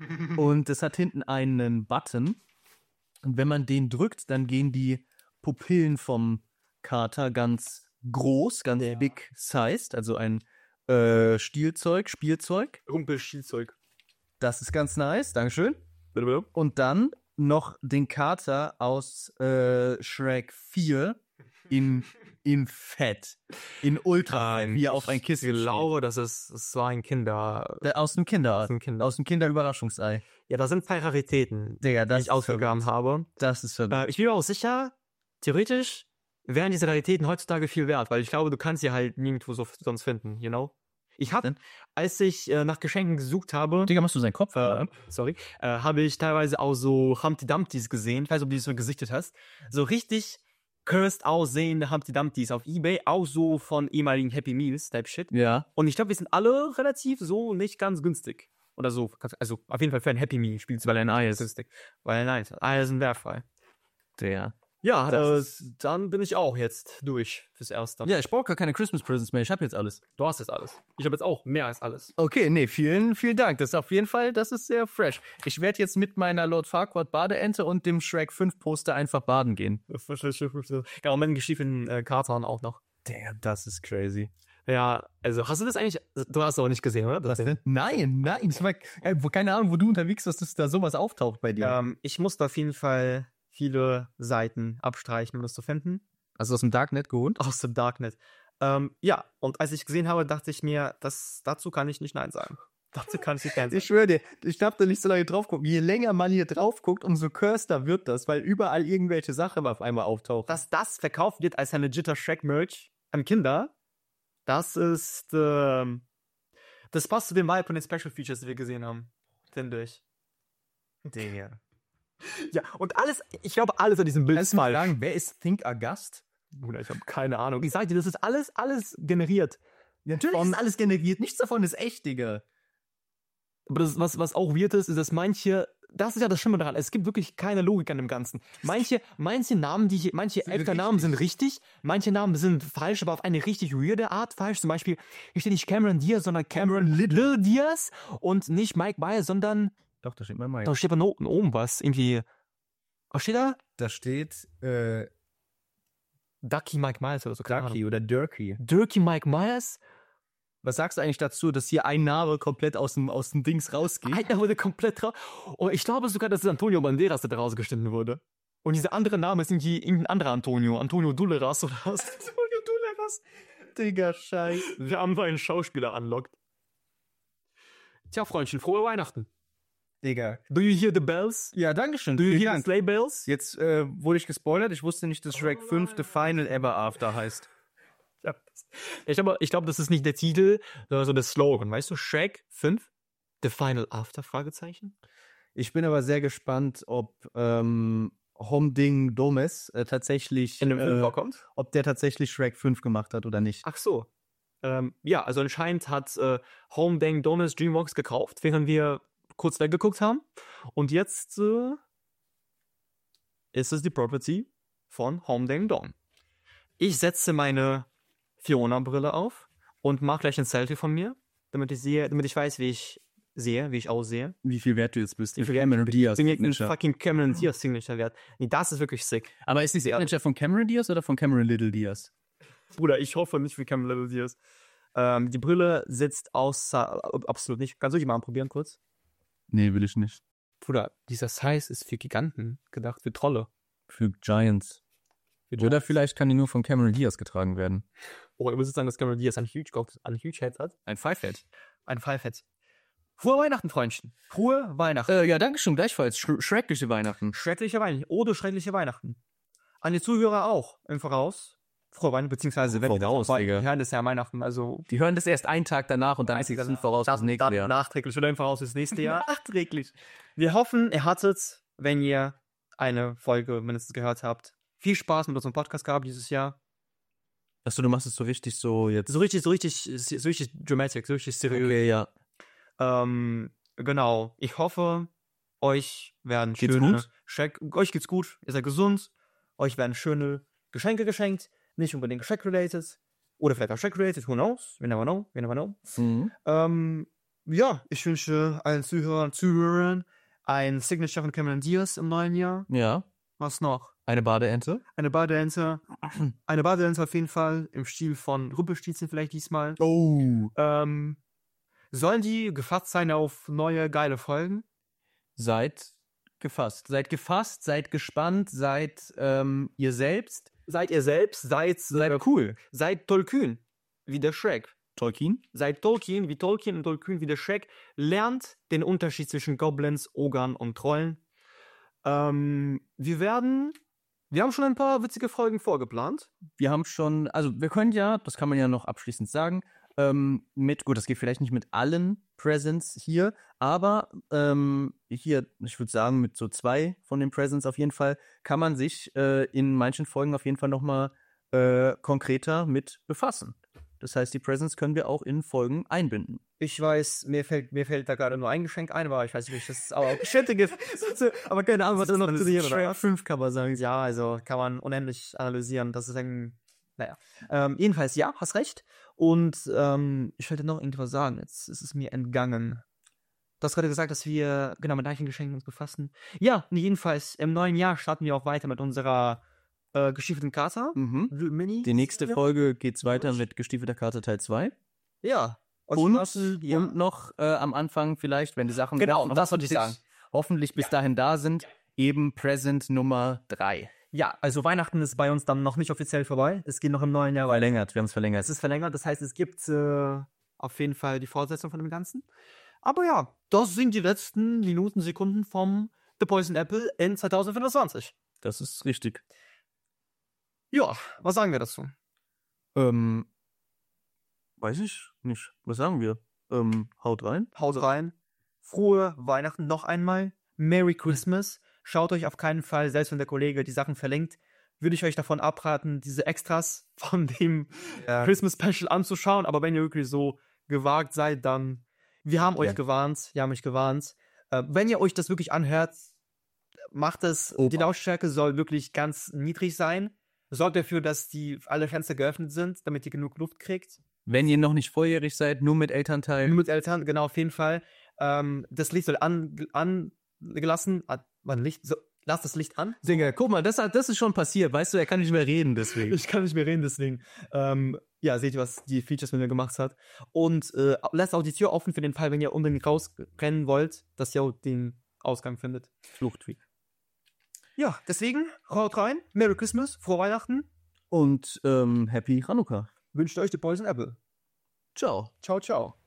Und es hat hinten einen Button. Und wenn man den drückt, dann gehen die Pupillen vom Kater ganz groß, ganz Ja. big sized, also ein äh, Spielzeug, Spielzeug. Rumpelschielzeug. Das ist ganz nice, Dankeschön. Und dann noch den Kater aus äh, Shrek vier in, in Fett, in Ultra, wie er auf ein Kissen Ich glaube, das ist, das war ein Kinder... steht. Der, aus dem Kinder, Aus dem Kinder. aus dem Kinderüberraschungsei. Ja, da sind zwei Raritäten, Digga, die das ich ausgegraben verrückt. habe. Das ist verrückt. Äh, ich bin mir auch sicher, theoretisch wären diese Raritäten heutzutage viel wert, weil ich glaube, du kannst sie halt nirgendwo so sonst finden, you know? Ich habe, Denn? als ich äh, nach Geschenken gesucht habe, Digga, machst du seinen Kopf? äh, sorry, äh, habe ich teilweise auch so Humpty Dumptys gesehen. Ich weiß nicht, ob du die so gesichtet hast. So richtig cursed aussehende Humpty Dumptys auf Ebay, auch so von ehemaligen Happy Meals Type Shit. Ja. Und ich glaube, wir sind alle relativ so nicht ganz günstig. Oder so. Also auf jeden Fall für ein Happy Meal spielst du, weil ein Ei ist günstig. Weil nein, Eier sind wertfrei. Der. Ja, Das äh, dann bin ich auch jetzt durch fürs Erste. Ja, ich brauche gar keine Christmas Presents mehr. Ich habe jetzt alles. Du hast jetzt alles. Ich habe jetzt auch mehr als alles. Okay, nee, vielen, vielen Dank. Das ist auf jeden Fall, das ist sehr fresh. Ich werde jetzt mit meiner Lord Farquaad Badeente und dem Shrek fünf Poster einfach baden gehen. Genau, mit den gestieften äh, Kartern auch noch. Damn, das ist crazy. Ja, also hast du das eigentlich, du hast es auch nicht gesehen, oder? Was denn? Nein, nein. Das war, ey, wo, keine Ahnung, wo du unterwegs bist, dass da sowas auftaucht bei dir. Ähm, ich musste auf jeden Fall viele Seiten abstreichen, um das zu finden. Also aus dem Darknet geholt? Aus dem Darknet. Ähm, ja, und als ich gesehen habe, dachte ich mir, das, dazu kann ich nicht Nein sagen. Dazu kann ich nicht ernst. Ich schwöre dir, ich darf da nicht so lange drauf gucken. Je länger man hier drauf guckt, umso curster wird das, weil überall irgendwelche Sachen auf einmal auftauchen. Dass das verkauft wird als ein legitter Shrek-Merch an Kinder, das ist, ähm, das passt zu dem Vibe von den Special Features, die wir gesehen haben. Finde ich. Digga. Ja, und alles, ich glaube, alles an diesem Bild Kannst ist du mal falsch. fragen, wer ist Think August? Bruder, ich habe keine Ahnung. Ich sag dir, das ist alles, alles generiert. Natürlich Von- ist alles generiert, nichts davon ist echt, Digga. Aber das, was, was auch weird ist, ist, dass manche, das ist ja das Schlimme daran, es gibt wirklich keine Logik an dem Ganzen. Manche, manche Namen, die hier, manche Sind Elfter-Namen richtig. sind richtig, manche Namen sind falsch, aber auf eine richtig weirde Art falsch. Zum Beispiel, hier steht nicht Cameron Diaz, sondern Cameron Little Diaz und nicht Mike Myers, sondern, Doch, da steht mal Mike. da steht aber no- oben was, irgendwie, was steht da? Da steht äh, Ducky Mike Myers oder so, keine Ahnung. Ducky oder Durkee. Dirky Mike Myers? Was sagst du eigentlich dazu, dass hier ein Name komplett aus dem, aus dem Dings rausgeht? Einer wurde komplett raus. Und ich glaube sogar, dass es Antonio Banderas, der da rausgeschnitten wurde. Und dieser andere Name ist irgendwie irgendein anderer Antonio. Antonio Duleras oder was? Antonio Duleras. Digga, scheiße. Der einfach einen Schauspieler anlockt. Tja, Freundchen, frohe Weihnachten. Digga. Do you hear the bells? Ja, danke schön. Do you Vielen hear the Dank. sleigh bells? Jetzt äh, wurde ich gespoilert. Ich wusste nicht, dass Shrek fünf The Final Ever After heißt. Ja, das- Ich glaube, ich glaube, das ist nicht der Titel, sondern so der Slogan. Weißt du, Shrek fünf? The Final After? Fragezeichen? Ich bin aber sehr gespannt, ob ähm, Homding Domes äh, tatsächlich, In dem Film äh, vorkommt? ob der tatsächlich Shrek fünf gemacht hat oder nicht. Ach so. Ähm, ja, also anscheinend hat äh, Home Dang Donuts DreamWorks gekauft, während wir kurz weggeguckt haben. Und jetzt äh, ist es die Property von Home Dang Dong. Ich setze meine Fiona-Brille auf und mache gleich ein Selfie von mir, damit ich sehe, damit ich weiß, wie ich sehe, wie ich aussehe. Wie viel wert du jetzt bist. Wie viel Cameron Diaz. Ich bin jetzt ein Signature. fucking Cameron Diaz Signature wert. Nee, das ist wirklich sick. Aber ist die Signature von Cameron Diaz oder von Cameron Little Diaz? Bruder, ich hoffe nicht wie Cameron Little Diaz. Ähm, die Brille sitzt außer, absolut nicht. Kannst du die mal probieren kurz? Nee, will ich nicht. Bruder, dieser Size ist für Giganten gedacht, für Trolle. Für Giants. Für Oder Giants. vielleicht kann die nur von Cameron Diaz getragen werden. Oh, ich muss jetzt sagen, dass Cameron Diaz ein Huge, ein Huge Head hat. Ein Five-Head. Ein Five-Head. Frohe Weihnachten, Freundchen. Frohe Weihnachten. Äh, ja, danke schön, gleichfalls. Sch schreckliche Weihnachten. Schreckliche Weihnachten. Oder schreckliche Weihnachten. An die Zuhörer auch im Voraus. Frohe Weihnachten, beziehungsweise wenn Voraus, wir Digga. hören das ja Weihnachten, also Die hören das erst einen Tag danach und dann ist es voraus das nächste dann Jahr. nachträglich oder im Voraus das nächste Jahr. Nachträglich. Wir hoffen, ihr hattet, wenn ihr eine Folge mindestens gehört habt, viel Spaß mit unserem Podcast gehabt dieses Jahr. Achso, du machst es so richtig so jetzt. So richtig, so richtig, so richtig dramatic, so richtig seriös. Okay, ja. Ähm, genau. Ich hoffe, euch werden Geht's schöne gut? Schreck, euch geht's gut, ihr seid gesund, euch werden schöne Geschenke geschenkt, nicht unbedingt Schreck-related. Oder vielleicht auch Schreck-related, who knows? We never know, we never know. Mhm. Ähm, ja, ich wünsche allen Zuhörern, Zuhörern ein Signature von Cameron Diaz im neuen Jahr. Ja. Was noch? Eine Badeente. Eine Badeente. Eine Badeente auf jeden Fall, im Stil von Rumpelstilzchen vielleicht diesmal. Oh. Ähm, sollen die gefasst sein auf neue, geile Folgen? Seid gefasst. Seid gefasst, seid gespannt, seid ähm, ihr selbst. Seid ihr selbst, seid, Seid äh, cool. seid Tolkien, wie der Shrek. Tolkien? Seid Tolkien, wie Tolkien und Tolkien, wie der Shrek. Lernt den Unterschied zwischen Goblins, Ogern und Trollen. Ähm, wir werden, wir haben schon ein paar witzige Folgen vorgeplant. Wir haben schon, also wir können ja, das kann man ja noch abschließend sagen, ähm, mit, gut, das geht vielleicht nicht mit allen Presents hier, aber ähm, hier, ich würde sagen, mit so zwei von den Presents auf jeden Fall, kann man sich äh, in manchen Folgen auf jeden Fall nochmal äh, konkreter mit befassen. Das heißt, die Presents können wir auch in Folgen einbinden. Ich weiß, mir fällt, mir fällt da gerade nur ein Geschenk ein, aber ich weiß nicht, wie das aber auch Geschenke gibt. Aber keine Ahnung, was das noch zu dir oder? fünf kann man sagen. Ja, also kann man unendlich analysieren. Das ist ein, naja. Ähm, jedenfalls, ja, hast recht. Und ähm, ich wollte noch irgendwas sagen. Jetzt ist es mir entgangen. Du hast gerade gesagt, dass wir genau mit Leichengeschenken uns befassen. Ja, nee, jedenfalls, im neuen Jahr starten wir auch weiter mit unserer äh, gestiefelten Kater. Mhm. Mini. Die nächste Ja. Folge geht's weiter mit gestiefelter Karte Teil zwei. Ja. Und, was- ja. und noch äh, am Anfang vielleicht, wenn die Sachen Genau, das wollte ich hoffentlich- sagen. hoffentlich bis dahin da sind, eben Present Nummer drei. Ja, also Weihnachten ist bei uns dann noch nicht offiziell vorbei. Es geht noch im neuen Jahr weiter. Verlängert, wir haben es verlängert. Es ist verlängert, das heißt, es gibt äh, auf jeden Fall die Fortsetzung von dem Ganzen. Aber ja, das sind die letzten Minuten, Sekunden vom The Poison Apple in zwanzig fünfundzwanzig. Das ist richtig. Ja, was sagen wir dazu? Ähm, weiß ich nicht. Was sagen wir? Ähm, haut rein. Haut rein. Frohe Weihnachten noch einmal. Merry Christmas. Schaut euch auf keinen Fall, selbst wenn der Kollege die Sachen verlinkt, würde ich euch davon abraten, diese Extras von dem Ja. Christmas Special anzuschauen. Aber wenn ihr wirklich so gewagt seid, dann, wir haben euch Ja. gewarnt. Wir haben euch gewarnt. Äh, wenn ihr euch das wirklich anhört, macht es, Opa. die Lautstärke soll wirklich ganz niedrig sein. Sorgt dafür, dass die alle Fenster geöffnet sind, damit ihr genug Luft kriegt. Wenn ihr noch nicht volljährig seid, nur mit Elternteil. Nur mit Eltern, genau, auf jeden Fall. Ähm, das Licht soll an, angelassen. Ah, wann Licht? So, lass das Licht an. Digga, guck mal, das, hat, das ist schon passiert. Weißt du, er kann nicht mehr reden deswegen. Ich kann nicht mehr reden, deswegen. Ähm, ja, seht ihr, was die Features mit mir gemacht hat. Und äh, lasst auch die Tür offen für den Fall, wenn ihr unbedingt rausrennen wollt, dass ihr auch den Ausgang findet. Fluchtweg. Ja, deswegen, haut rein. Merry Christmas, frohe Weihnachten. Und ähm, Happy Hanukkah. Wünscht euch die Poison Apple. Ciao. Ciao, ciao.